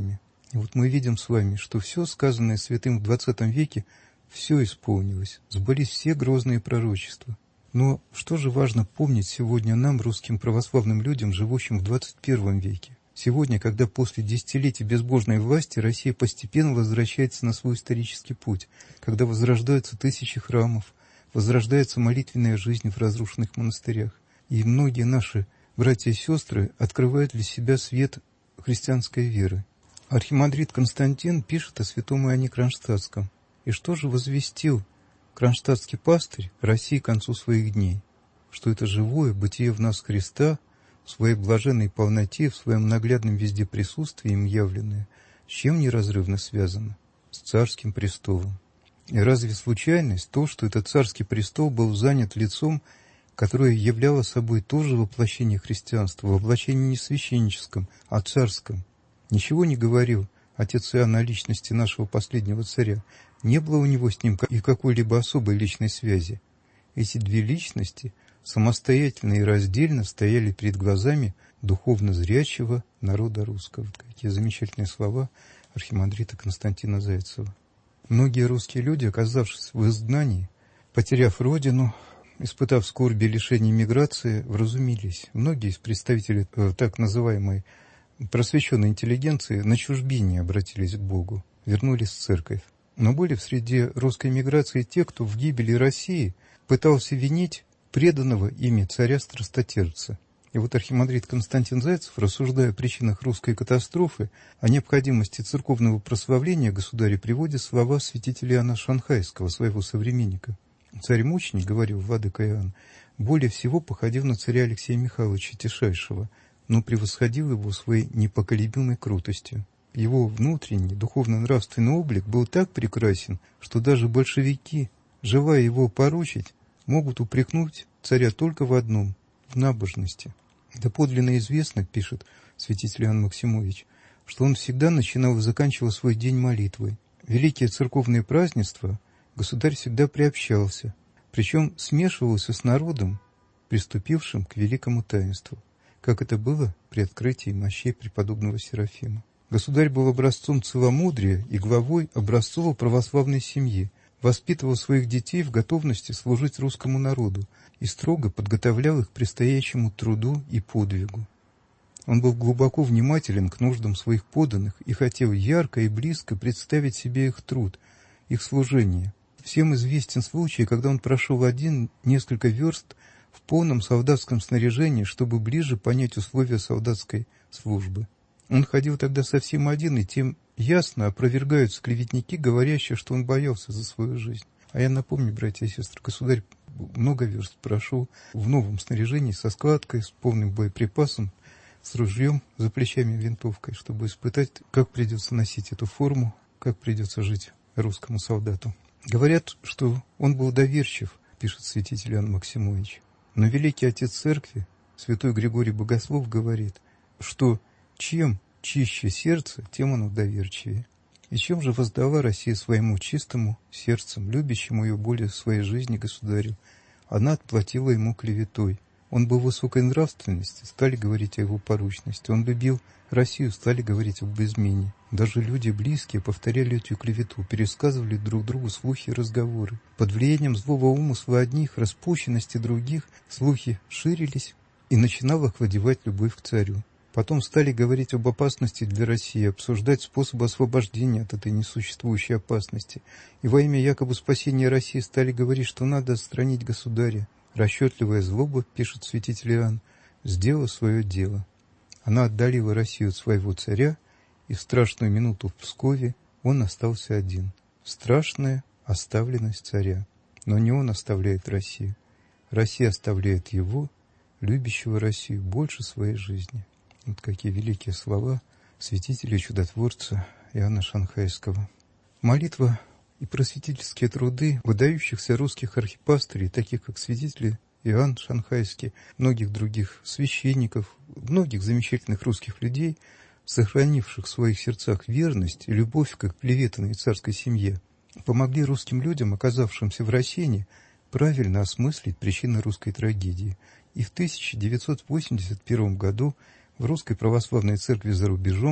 И вот мы видим с вами, что все сказанное святым в 20 веке, все исполнилось, сбылись все грозные пророчества. Но что же важно помнить сегодня нам, русским православным людям, живущим в 21 веке? Сегодня, когда после десятилетий безбожной власти Россия постепенно возвращается на свой исторический путь, когда возрождаются тысячи храмов, возрождается молитвенная жизнь в разрушенных монастырях, и многие наши братья и сестры открывают для себя свет христианской веры. Архимандрит Константин пишет о святом Иоанне Кронштадтском. И что же возвестил кронштадтский пастырь России к концу своих дней? Что это живое бытие в нас Христа, в своей блаженной полноте, в своем наглядном везде присутствии им явленное, с чем неразрывно связано? С царским престолом. И разве случайность то, что этот царский престол был занят лицом, которое являло собой тоже воплощение христианства, воплощение не священническом, а царском? Ничего не говорил отец Иоанн о личности нашего последнего царя. Не было у него с ним и какой-либо особой личной связи. Эти две личности самостоятельно и раздельно стояли перед глазами духовно зрячего народа русского. Вот какие замечательные слова архимандрита Константина Зайцева. Многие русские люди, оказавшись в изгнании, потеряв родину, испытав скорби и лишение миграции, вразумились. Многие из представителей так называемой просвещенной интеллигенции на чужбине обратились к Богу, вернулись в церковь. Но были в среде русской миграции те, кто в гибели России пытался винить преданного ими царя-страстотерпца. И вот архимандрит Константин Зайцев, рассуждая о причинах русской катастрофы, о необходимости церковного прославления государя, приводит слова святителя Иоанна Шанхайского, своего современника. Царь-мученик, говорил владыка Иоанн, более всего походил на царя Алексея Михайловича Тишайшего, но превосходил его своей непоколебимой крутостью. Его внутренний духовно-нравственный облик был так прекрасен, что даже большевики, желая его порочить, могут упрекнуть царя только в одном – в набожности. Доподлинно известно, пишет святитель Иоанн Максимович, что он всегда начинал и заканчивал свой день молитвой. Великие церковные празднества государь всегда приобщался, причем смешивался с народом, приступившим к великому таинству, как это было при открытии мощей преподобного Серафима. Государь был образцом целомудрия и главой образцово-православной семьи, воспитывал своих детей в готовности служить русскому народу и строго подготовлял их к предстоящему труду и подвигу. Он был глубоко внимателен к нуждам своих подданных и хотел ярко и близко представить себе их труд, их служение. Всем известен случай, когда он прошел один несколько верст в полном солдатском снаряжении, чтобы ближе понять условия солдатской службы. Он ходил тогда совсем один, и тем ясно опровергаются клеветники, говорящие, что он боялся за свою жизнь. А я напомню, братья и сестры, государь много верст прошел в новом снаряжении, со складкой, с полным боеприпасом, с ружьем, за плечами винтовкой, чтобы испытать, как придется носить эту форму, как придется жить русскому солдату. Говорят, что он был доверчив, пишет святитель Иоанн Максимович. Но великий отец церкви, святой Григорий Богослов, говорит, что чем чище сердце, тем оно доверчивее. И чем же воздала Россия своему чистому сердцем, любящему ее более своей жизни государю? Она отплатила ему клеветой. Он был высокой нравственности, стали говорить о его порочности. Он любил Россию, стали говорить об измене. Даже люди близкие повторяли эту клевету, пересказывали друг другу слухи и разговоры. Под влиянием злого умысла одних, распущенности других, слухи ширились, и начинала охладевать любовь к царю. Потом стали говорить об опасности для России, обсуждать способы освобождения от этой несуществующей опасности. И во имя якобы спасения России стали говорить, что надо отстранить государя. Расчетливая злоба, пишет святитель Иоанн, сделала свое дело. Она отдалила Россию от своего царя, и в страшную минуту в Пскове он остался один. Страшная оставленность царя. Но не он оставляет Россию. Россия оставляет его, любящего Россию, больше своей жизни. Вот какие великие слова святителя и чудотворца Иоанна Шанхайского. Молитва и просветительские труды выдающихся русских архипастырей, таких как святитель Иоанн Шанхайский, многих других священников, многих замечательных русских людей, сохранивших в своих сердцах верность и любовь к клеветанной царской семье, помогли русским людям, оказавшимся в рассеянии, правильно осмыслить причины русской трагедии. И в 1981 году в Русской Православной Церкви за рубежом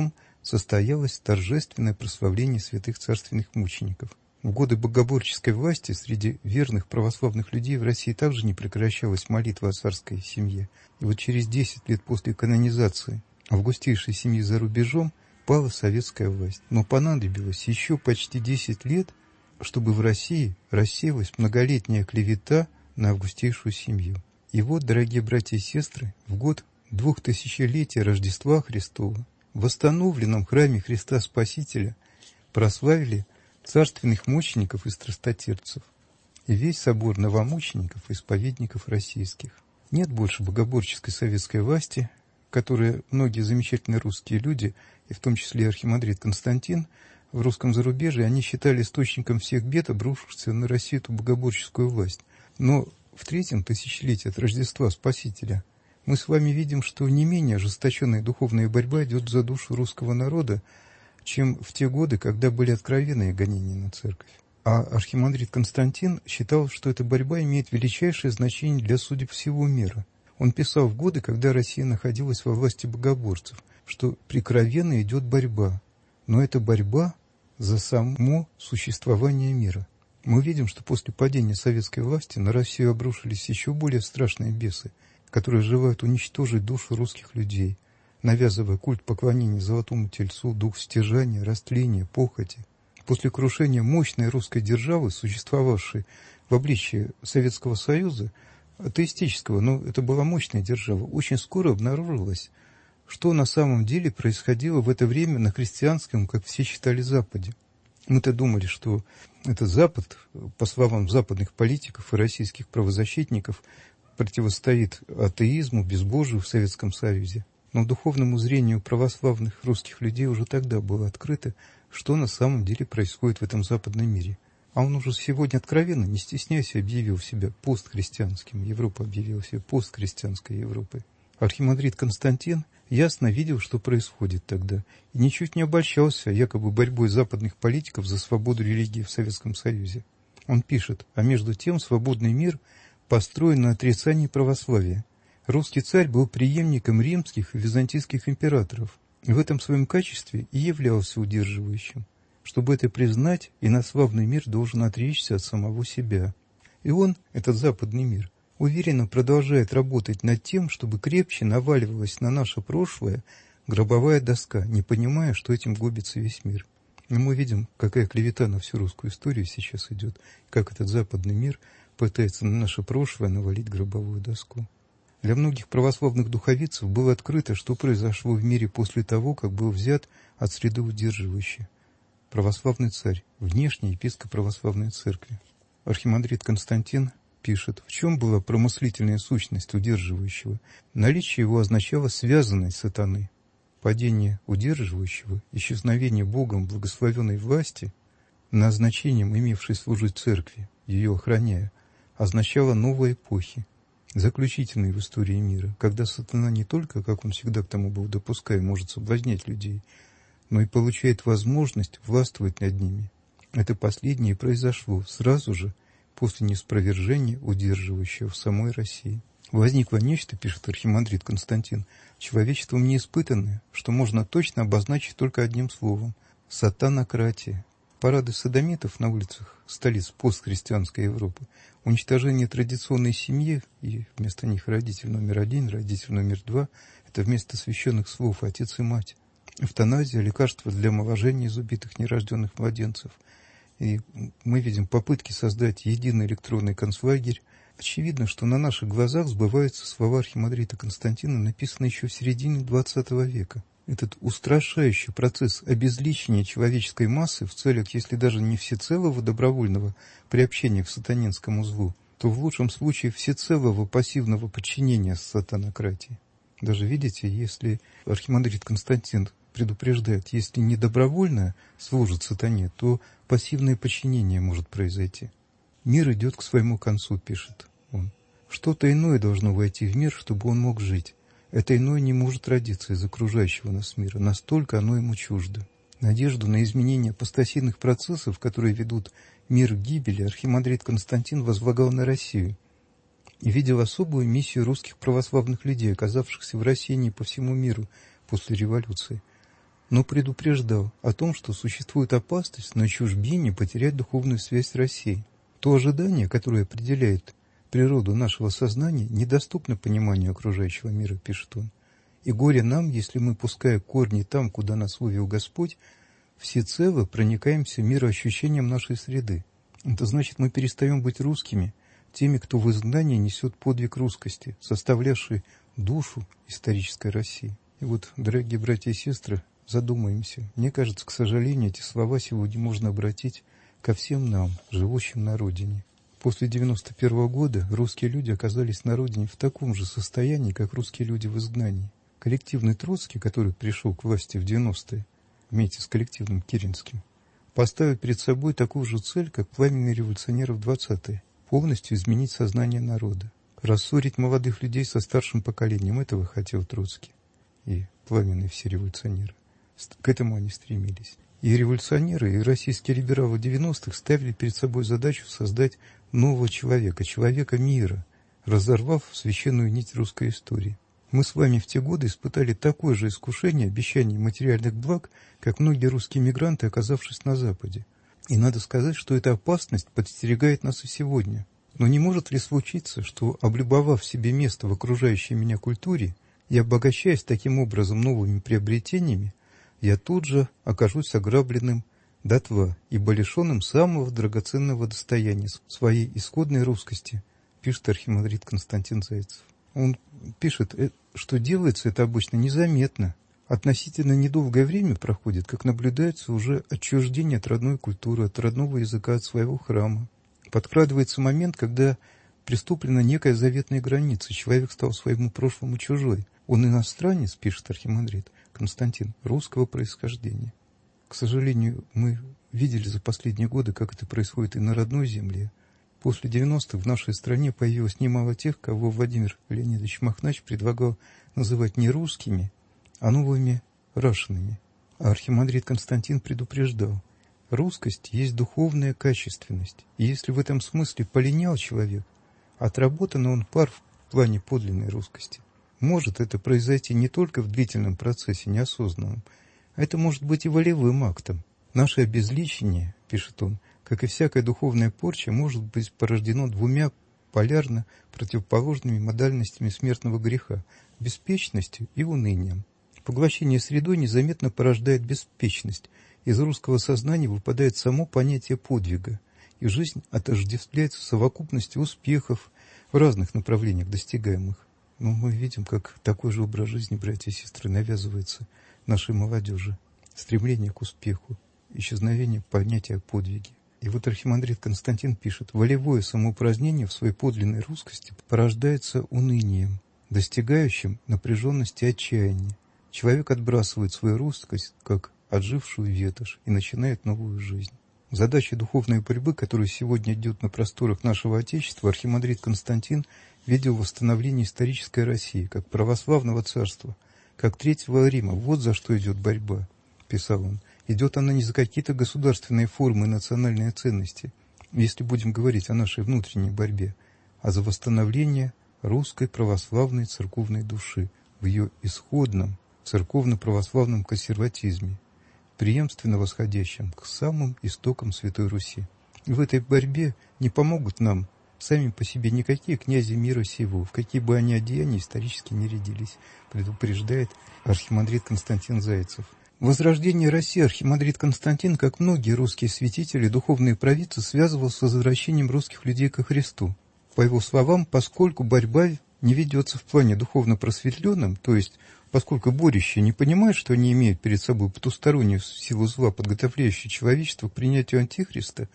состоялось торжественное прославление святых царственных мучеников. В годы богоборческой власти среди верных православных людей в России также не прекращалась молитва о царской семье. И вот через 10 лет после канонизации августейшей семьи за рубежом пала советская власть. Но понадобилось еще почти 10 лет, чтобы в России рассеялась многолетняя клевета на августейшую семью. И вот, дорогие братья и сестры, в год 2000-летия Рождества Христова в восстановленном храме Христа Спасителя прославили царственных мучеников и страстотерпцев и весь собор новомучеников и исповедников российских. Нет больше богоборческой советской власти, которую многие замечательные русские люди, и в том числе архимандрит Константин, в русском зарубежье, они считали источником всех бед, обрушившихся на Россию эту богоборческую власть. Но в третьем тысячелетии от Рождества Спасителя мы с вами видим, что не менее ожесточенная духовная борьба идет за душу русского народа, чем в те годы, когда были откровенные гонения на церковь. А архимандрит Константин считал, что эта борьба имеет величайшее значение для судеб всего мира. Он писал в годы, когда Россия находилась во власти богоборцев, что прикровенно идет борьба, но это борьба за само существование мира. Мы видим, что после падения советской власти на Россию обрушились еще более страшные бесы, которые желают уничтожить душу русских людей, навязывая культ поклонения золотому тельцу, дух стяжания, растления, похоти. После крушения мощной русской державы, существовавшей в обличии Советского Союза, атеистического, но это была мощная держава, очень скоро обнаружилось, что на самом деле происходило в это время на христианском, как все считали, Западе. Мы-то думали, что этот Запад, по словам западных политиков и российских правозащитников, противостоит атеизму, безбожию в Советском Союзе. Но духовному зрению православных русских людей уже тогда было открыто, что на самом деле происходит в этом западном мире. А он уже сегодня откровенно, не стесняясь, объявил себя постхристианским. Европа объявила себя постхристианской Европой. Архимандрит Константин ясно видел, что происходит тогда, и ничуть не обольщался якобы борьбой западных политиков за свободу религии в Советском Союзе. Он пишет: «А между тем свободный мир построен на отрицании православия. Русский царь был преемником римских и византийских императоров, и в этом своем качестве и являлся удерживающим. Чтобы это признать, инославный мир должен отречься от самого себя. И он, этот западный мир, уверенно продолжает работать над тем, чтобы крепче наваливалась на наше прошлое гробовая доска, не понимая, что этим губится весь мир». И мы видим, какая клевета на всю русскую историю сейчас идет, как этот западный мир пытается на наше прошлое навалить гробовую доску. Для многих православных духовицев было открыто, что произошло в мире после того, как был взят от среды удерживающий православный царь, внешний епископ православной церкви. Архимандрит Константин пишет: в чем была промыслительная сущность удерживающего? Наличие его означало связанность сатаны. Падение удерживающего, исчезновение Богом благословенной власти, назначением имевшей служить церкви, ее охраняя, означало новой эпохи, заключительной в истории мира, когда сатана не только, как он всегда к тому был допускаем, может соблазнять людей, но и получает возможность властвовать над ними. Это последнее произошло сразу же после неспровержения удерживающего в самой России. Возникло нечто, пишет архимандрит Константин, человечеством неиспытанное, что можно точно обозначить только одним словом – сатанократия. Парады содомитов на улицах столиц постхристианской Европы, уничтожение традиционной семьи, и вместо них родитель номер 1, родитель номер 2, это вместо священных слов отец и мать. Эвтаназия, лекарства для омоложения из убитых нерожденных младенцев. И мы видим попытки создать единый электронный концлагерь. Очевидно, что на наших глазах сбываются слова архимандрита Константина, написанные еще в середине XX века. Этот устрашающий процесс обезличения человеческой массы в целях, если даже не всецелого добровольного приобщения к сатанинскому злу, то в лучшем случае всецелого пассивного подчинения сатанократии. Даже видите, если архимандрит Константин предупреждает, если не добровольно служит сатане, то пассивное подчинение может произойти. «Мир идет к своему концу», пишет он. «Что-то иное должно войти в мир, чтобы он мог жить. Это иное не может родиться из окружающего нас мира, настолько оно ему чуждо». Надежду на изменение апостасийных процессов, которые ведут мир к гибели, архимандрит Константин возлагал на Россию и видел особую миссию русских православных людей, оказавшихся в рассеянии по всему миру после революции. но предупреждал о том, что существует опасность на чужбине потерять духовную связь с Россией. То ожидание, которое определяет природу нашего сознания, недоступно пониманию окружающего мира, пишет он. И горе нам, если мы, пуская корни там, куда нас вывел Господь, всецело проникаемся мироощущением нашей среды. Это значит, мы перестаем быть русскими, теми, кто в изгнании несет подвиг русскости, составлявший душу исторической России. И вот, дорогие братья и сестры, задумаемся. Мне кажется, к сожалению, эти слова сегодня можно обратить ко всем нам, живущим на родине. После 91 года русские люди оказались на родине в таком же состоянии, как русские люди в изгнании. Коллективный Троцкий, который пришел к власти в 90-е, вместе с коллективным Керенским, поставил перед собой такую же цель, как пламенные революционеры в 20-е – полностью изменить сознание народа. Рассорить молодых людей со старшим поколением – этого хотел Троцкий и пламенные все революционеры. К этому они стремились. И революционеры, и российские либералы 90-х ставили перед собой задачу создать нового человека, человека мира, разорвав священную нить русской истории. Мы с вами в те годы испытали такое же искушение обещаний материальных благ, как многие русские мигранты, оказавшись на Западе. И надо сказать, что эта опасность подстерегает нас и сегодня. Но не может ли случиться, что, облюбовав себе место в окружающей меня культуре и обогащаясь таким образом новыми приобретениями, я тут же окажусь ограбленным дотла, ибо лишенным самого драгоценного достояния своей исходной русскости, пишет архимандрит Константин Зайцев. Он пишет, что делается это обычно незаметно. Относительно недолгое время проходит, как наблюдается уже отчуждение от родной культуры, от родного языка, от своего храма. Подкрадывается момент, когда приступлена некая заветная граница, человек стал своему прошлому чужой. Он иностранец, пишет архимандрит Константин, русского происхождения. К сожалению, мы видели за последние годы, как это происходит и на родной земле. После 90-х в нашей стране появилось немало тех, кого Владимир Леонидович Махнач предлагал называть не русскими, а новыми рашенными. А архимандрит Константин предупреждал: русскость есть духовная качественность, и если в этом смысле полинял человек, отработан он пар в плане подлинной русскости. Может это произойти не только в длительном процессе неосознанном, а это может быть и волевым актом. Наше обезличение, пишет он, как и всякая духовная порча, может быть порождено двумя полярно противоположными модальностями смертного греха – беспечностью и унынием. Поглощение средой незаметно порождает беспечность. Из русского сознания выпадает само понятие подвига, и жизнь отождествляется совокупностью успехов в разных направлениях достигаемых. Но мы видим, как такой же образ жизни, братья и сестры, навязывается нашей молодежи. Стремление к успеху, исчезновение понятия о подвиге. И вот архимандрит Константин пишет: волевое самоупразднение в своей подлинной русскости порождается унынием, достигающим напряженности и отчаяния. Человек отбрасывает свою русскость, как отжившую ветошь, и начинает новую жизнь. Задачей духовной борьбы, которая сегодня идет на просторах нашего Отечества, архимандрит Константин видел восстановление исторической России, как православного царства, как Третьего Рима. Вот за что идет борьба, писал он. Идет она не за какие-то государственные формы и национальные ценности, если будем говорить о нашей внутренней борьбе, а за восстановление русской православной церковной души в ее исходном церковно-православном консерватизме, преемственно восходящем к самым истокам Святой Руси. И в этой борьбе не помогут нам сами по себе никакие князи мира сего, в какие бы они одеяния исторически не рядились, предупреждает архимандрит Константин Зайцев. Возрождение России архимандрит Константин, как многие русские святители, духовные провидцы, связывал с возвращением русских людей ко Христу. По его словам, поскольку борьба не ведется в плане духовно просветленном, то есть поскольку борющие не понимают, что они имеют перед собой потустороннюю силу зла, подготовляющую человечество к принятию Антихриста,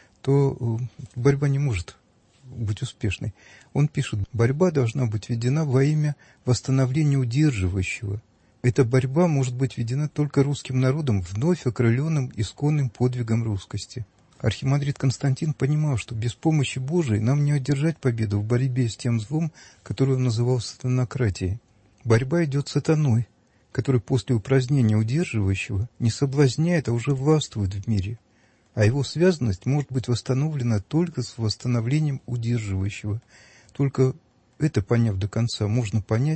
то борьба не может быть успешной. Он пишет: борьба должна быть ведена во имя восстановления удерживающего. Эта борьба может быть ведена только русским народом, вновь окрыленным исконным подвигом русскости. Архимандрит Константин понимал, что без помощи Божией нам не одержать победу в борьбе с тем злом, которое он называл сатанократией. Борьба идет с сатаной, который после упразднения удерживающего не соблазняет, а уже властвует в мире. А его связанность может быть восстановлена только с восстановлением удерживающего. Только это, поняв до конца, можно понять,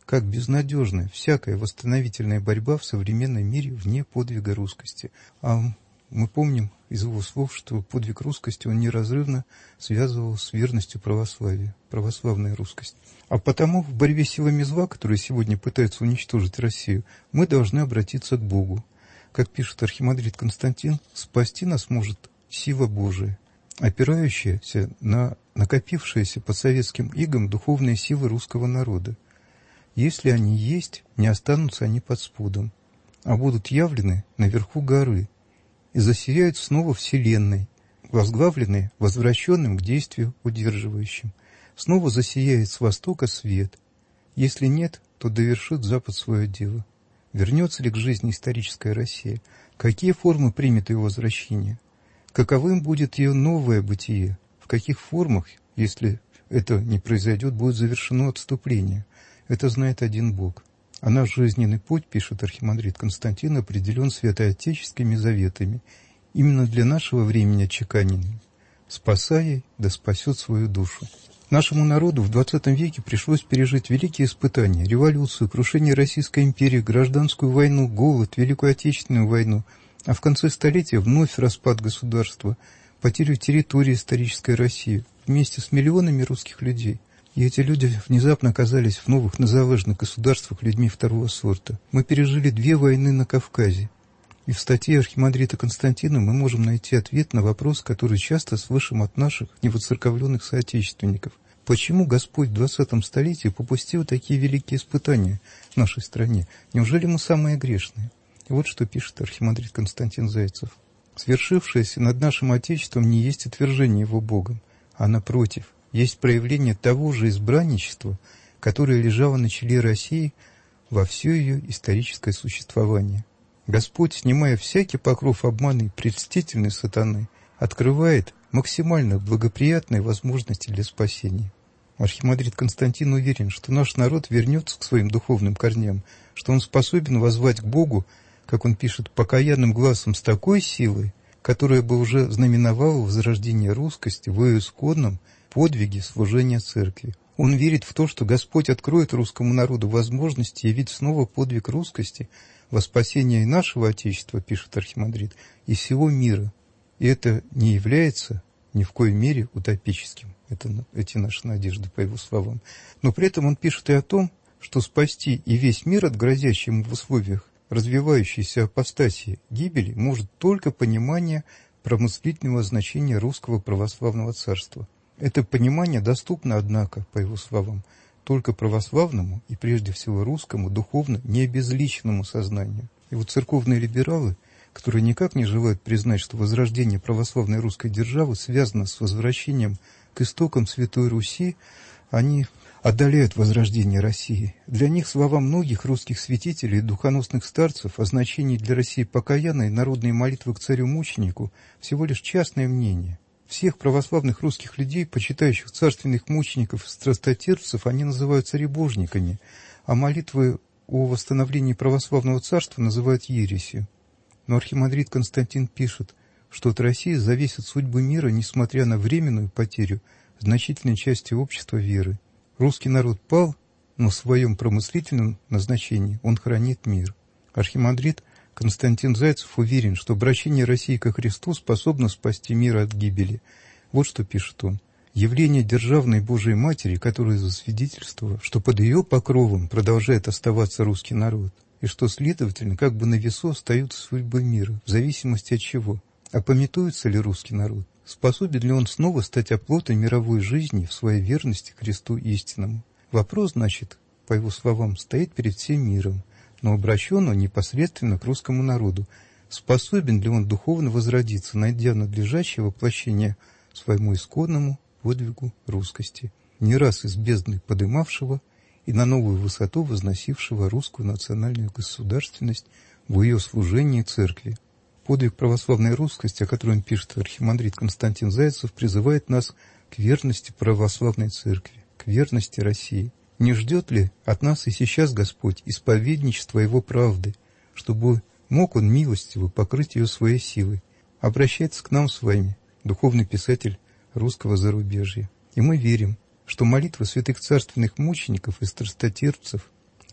как безнадежна всякая восстановительная борьба в современном мире вне подвига русскости. А мы помним из его слов, что подвиг русскости он неразрывно связывал с верностью православию, православная русскость. А потому в борьбе с силами зла, которые сегодня пытаются уничтожить Россию, мы должны обратиться к Богу. Как пишет архимандрит Константин, спасти нас может сила Божия, опирающаяся на накопившиеся под советским игом духовные силы русского народа. Если они есть, не останутся они под спудом, а будут явлены наверху горы и засияют снова вселенной, возглавленной возвращенным к действию удерживающим. Снова засияет с востока свет. Если нет, то довершит Запад свое дело. Вернется ли к жизни историческая Россия? Какие формы примет ее возвращение? Каковым будет ее новое бытие? В каких формах, если это не произойдет, будет завершено отступление? Это знает один Бог. А наш жизненный путь, пишет архимандрит Константин, определен святоотеческими заветами, именно для нашего времени отчеканенными. «Спасай, да спасет свою душу». Нашему народу в XX веке пришлось пережить великие испытания: революцию, крушение Российской империи, гражданскую войну, голод, Великую Отечественную войну, а в конце столетия вновь распад государства, потерю территории исторической России вместе с миллионами русских людей. И эти люди внезапно оказались в новых незалежных государствах людьми второго сорта. Мы пережили 2 войны на Кавказе. И в статье архимандрита Константина мы можем найти ответ на вопрос, который часто слышим от наших невоцерковленных соотечественников. Почему Господь в 20 столетии попустил такие великие испытания в нашей стране? Неужели мы самые грешные? И вот что пишет архимандрит Константин Зайцев. «Свершившееся над нашим Отечеством не есть отвержение его Богом, а напротив, есть проявление того же избранничества, которое лежало на челе России во все ее историческое существование. Господь, снимая всякий покров обмана и предстительной сатаны, открывает максимально благоприятные возможности для спасения. Архимандрит Константин уверен, что наш народ вернется к своим духовным корням, что он способен воззвать к Богу, как он пишет, покаянным глазом с такой силой, которая бы уже знаменовала возрождение русскости в ее исходном подвиге служения церкви. Он верит в то, что Господь откроет русскому народу возможность явить снова подвиг русскости во спасение и нашего Отечества, пишет архимандрит, и всего мира. И это не является ни в коей мере утопическим. Эти наши надежды, по его словам. Но при этом он пишет и о том, что спасти и весь мир от грозящей ему в условиях развивающейся апостасии гибели может только понимание промыслительного значения русского православного царства. Это понимание доступно, однако, по его словам, только православному и прежде всего русскому духовно необезличенному сознанию. И вот церковные либералы, которые никак не желают признать, что возрождение православной русской державы связано с возвращением к истокам Святой Руси, они отдаляют возрождение России. Для них слова многих русских святителей и духоносных старцев о значении для России покаяния и народные молитвы к царю-мученику всего лишь частное мнение. Всех православных русских людей, почитающих царственных мучеников и страстотерпцев, они называют царебожниками, а молитвы о восстановлении православного царства называют ересью. Но архимандрит Константин пишет, что от России зависят судьбы мира, несмотря на временную потерю значительной части общества веры. Русский народ пал, но в своем промыслительном назначении он хранит мир. Архимандрит Константин Зайцев уверен, что обращение России ко Христу способно спасти мир от гибели. Вот что пишет он. Явление Державной Божией Матери, которая засвидетельствовала, что под ее покровом продолжает оставаться русский народ, и что, следовательно, как бы на весу остаются судьбы мира, в зависимости от чего. Опамятуется ли русский народ? Способен ли он снова стать оплотом мировой жизни в своей верности Христу истинному? Вопрос, значит, по его словам, стоит перед всем миром, но обращен он непосредственно к русскому народу. Способен ли он духовно возродиться, найдя надлежащее воплощение своему исходному подвигу русскости, не раз из бездны подымавшего и на новую высоту возносившего русскую национальную государственность в ее служении церкви? Подвиг православной русскости, о котором пишет архимандрит Константин Зайцев, призывает нас к верности православной церкви, к верности России. Не ждет ли от нас и сейчас Господь исповедничества Его правды, чтобы мог Он милостиво покрыть ее своей силой? Обращается к нам с вами духовный писатель русского зарубежья. И мы верим, что молитвы святых царственных мучеников и страстотерпцев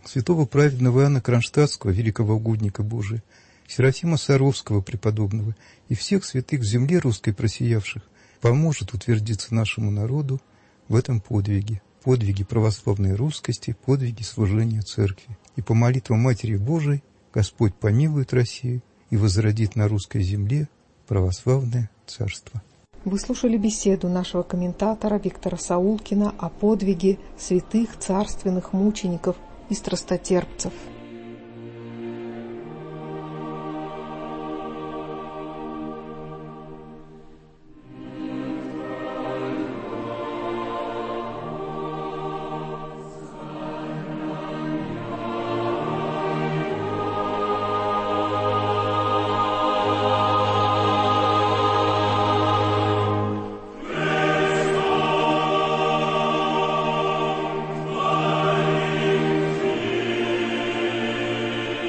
святого праведного Иоанна Кронштадтского, великого угодника Божия, Серафима Саровского преподобного и всех святых в земле русской просиявших поможет утвердиться нашему народу в этом подвиге православной русскости, подвиге служения Церкви. И по молитвам Матери Божией Господь помилует Россию и возродит на русской земле православное царство. Вы слушали беседу нашего комментатора Виктора Саулкина о подвиге святых царственных мучеников и страстотерпцев.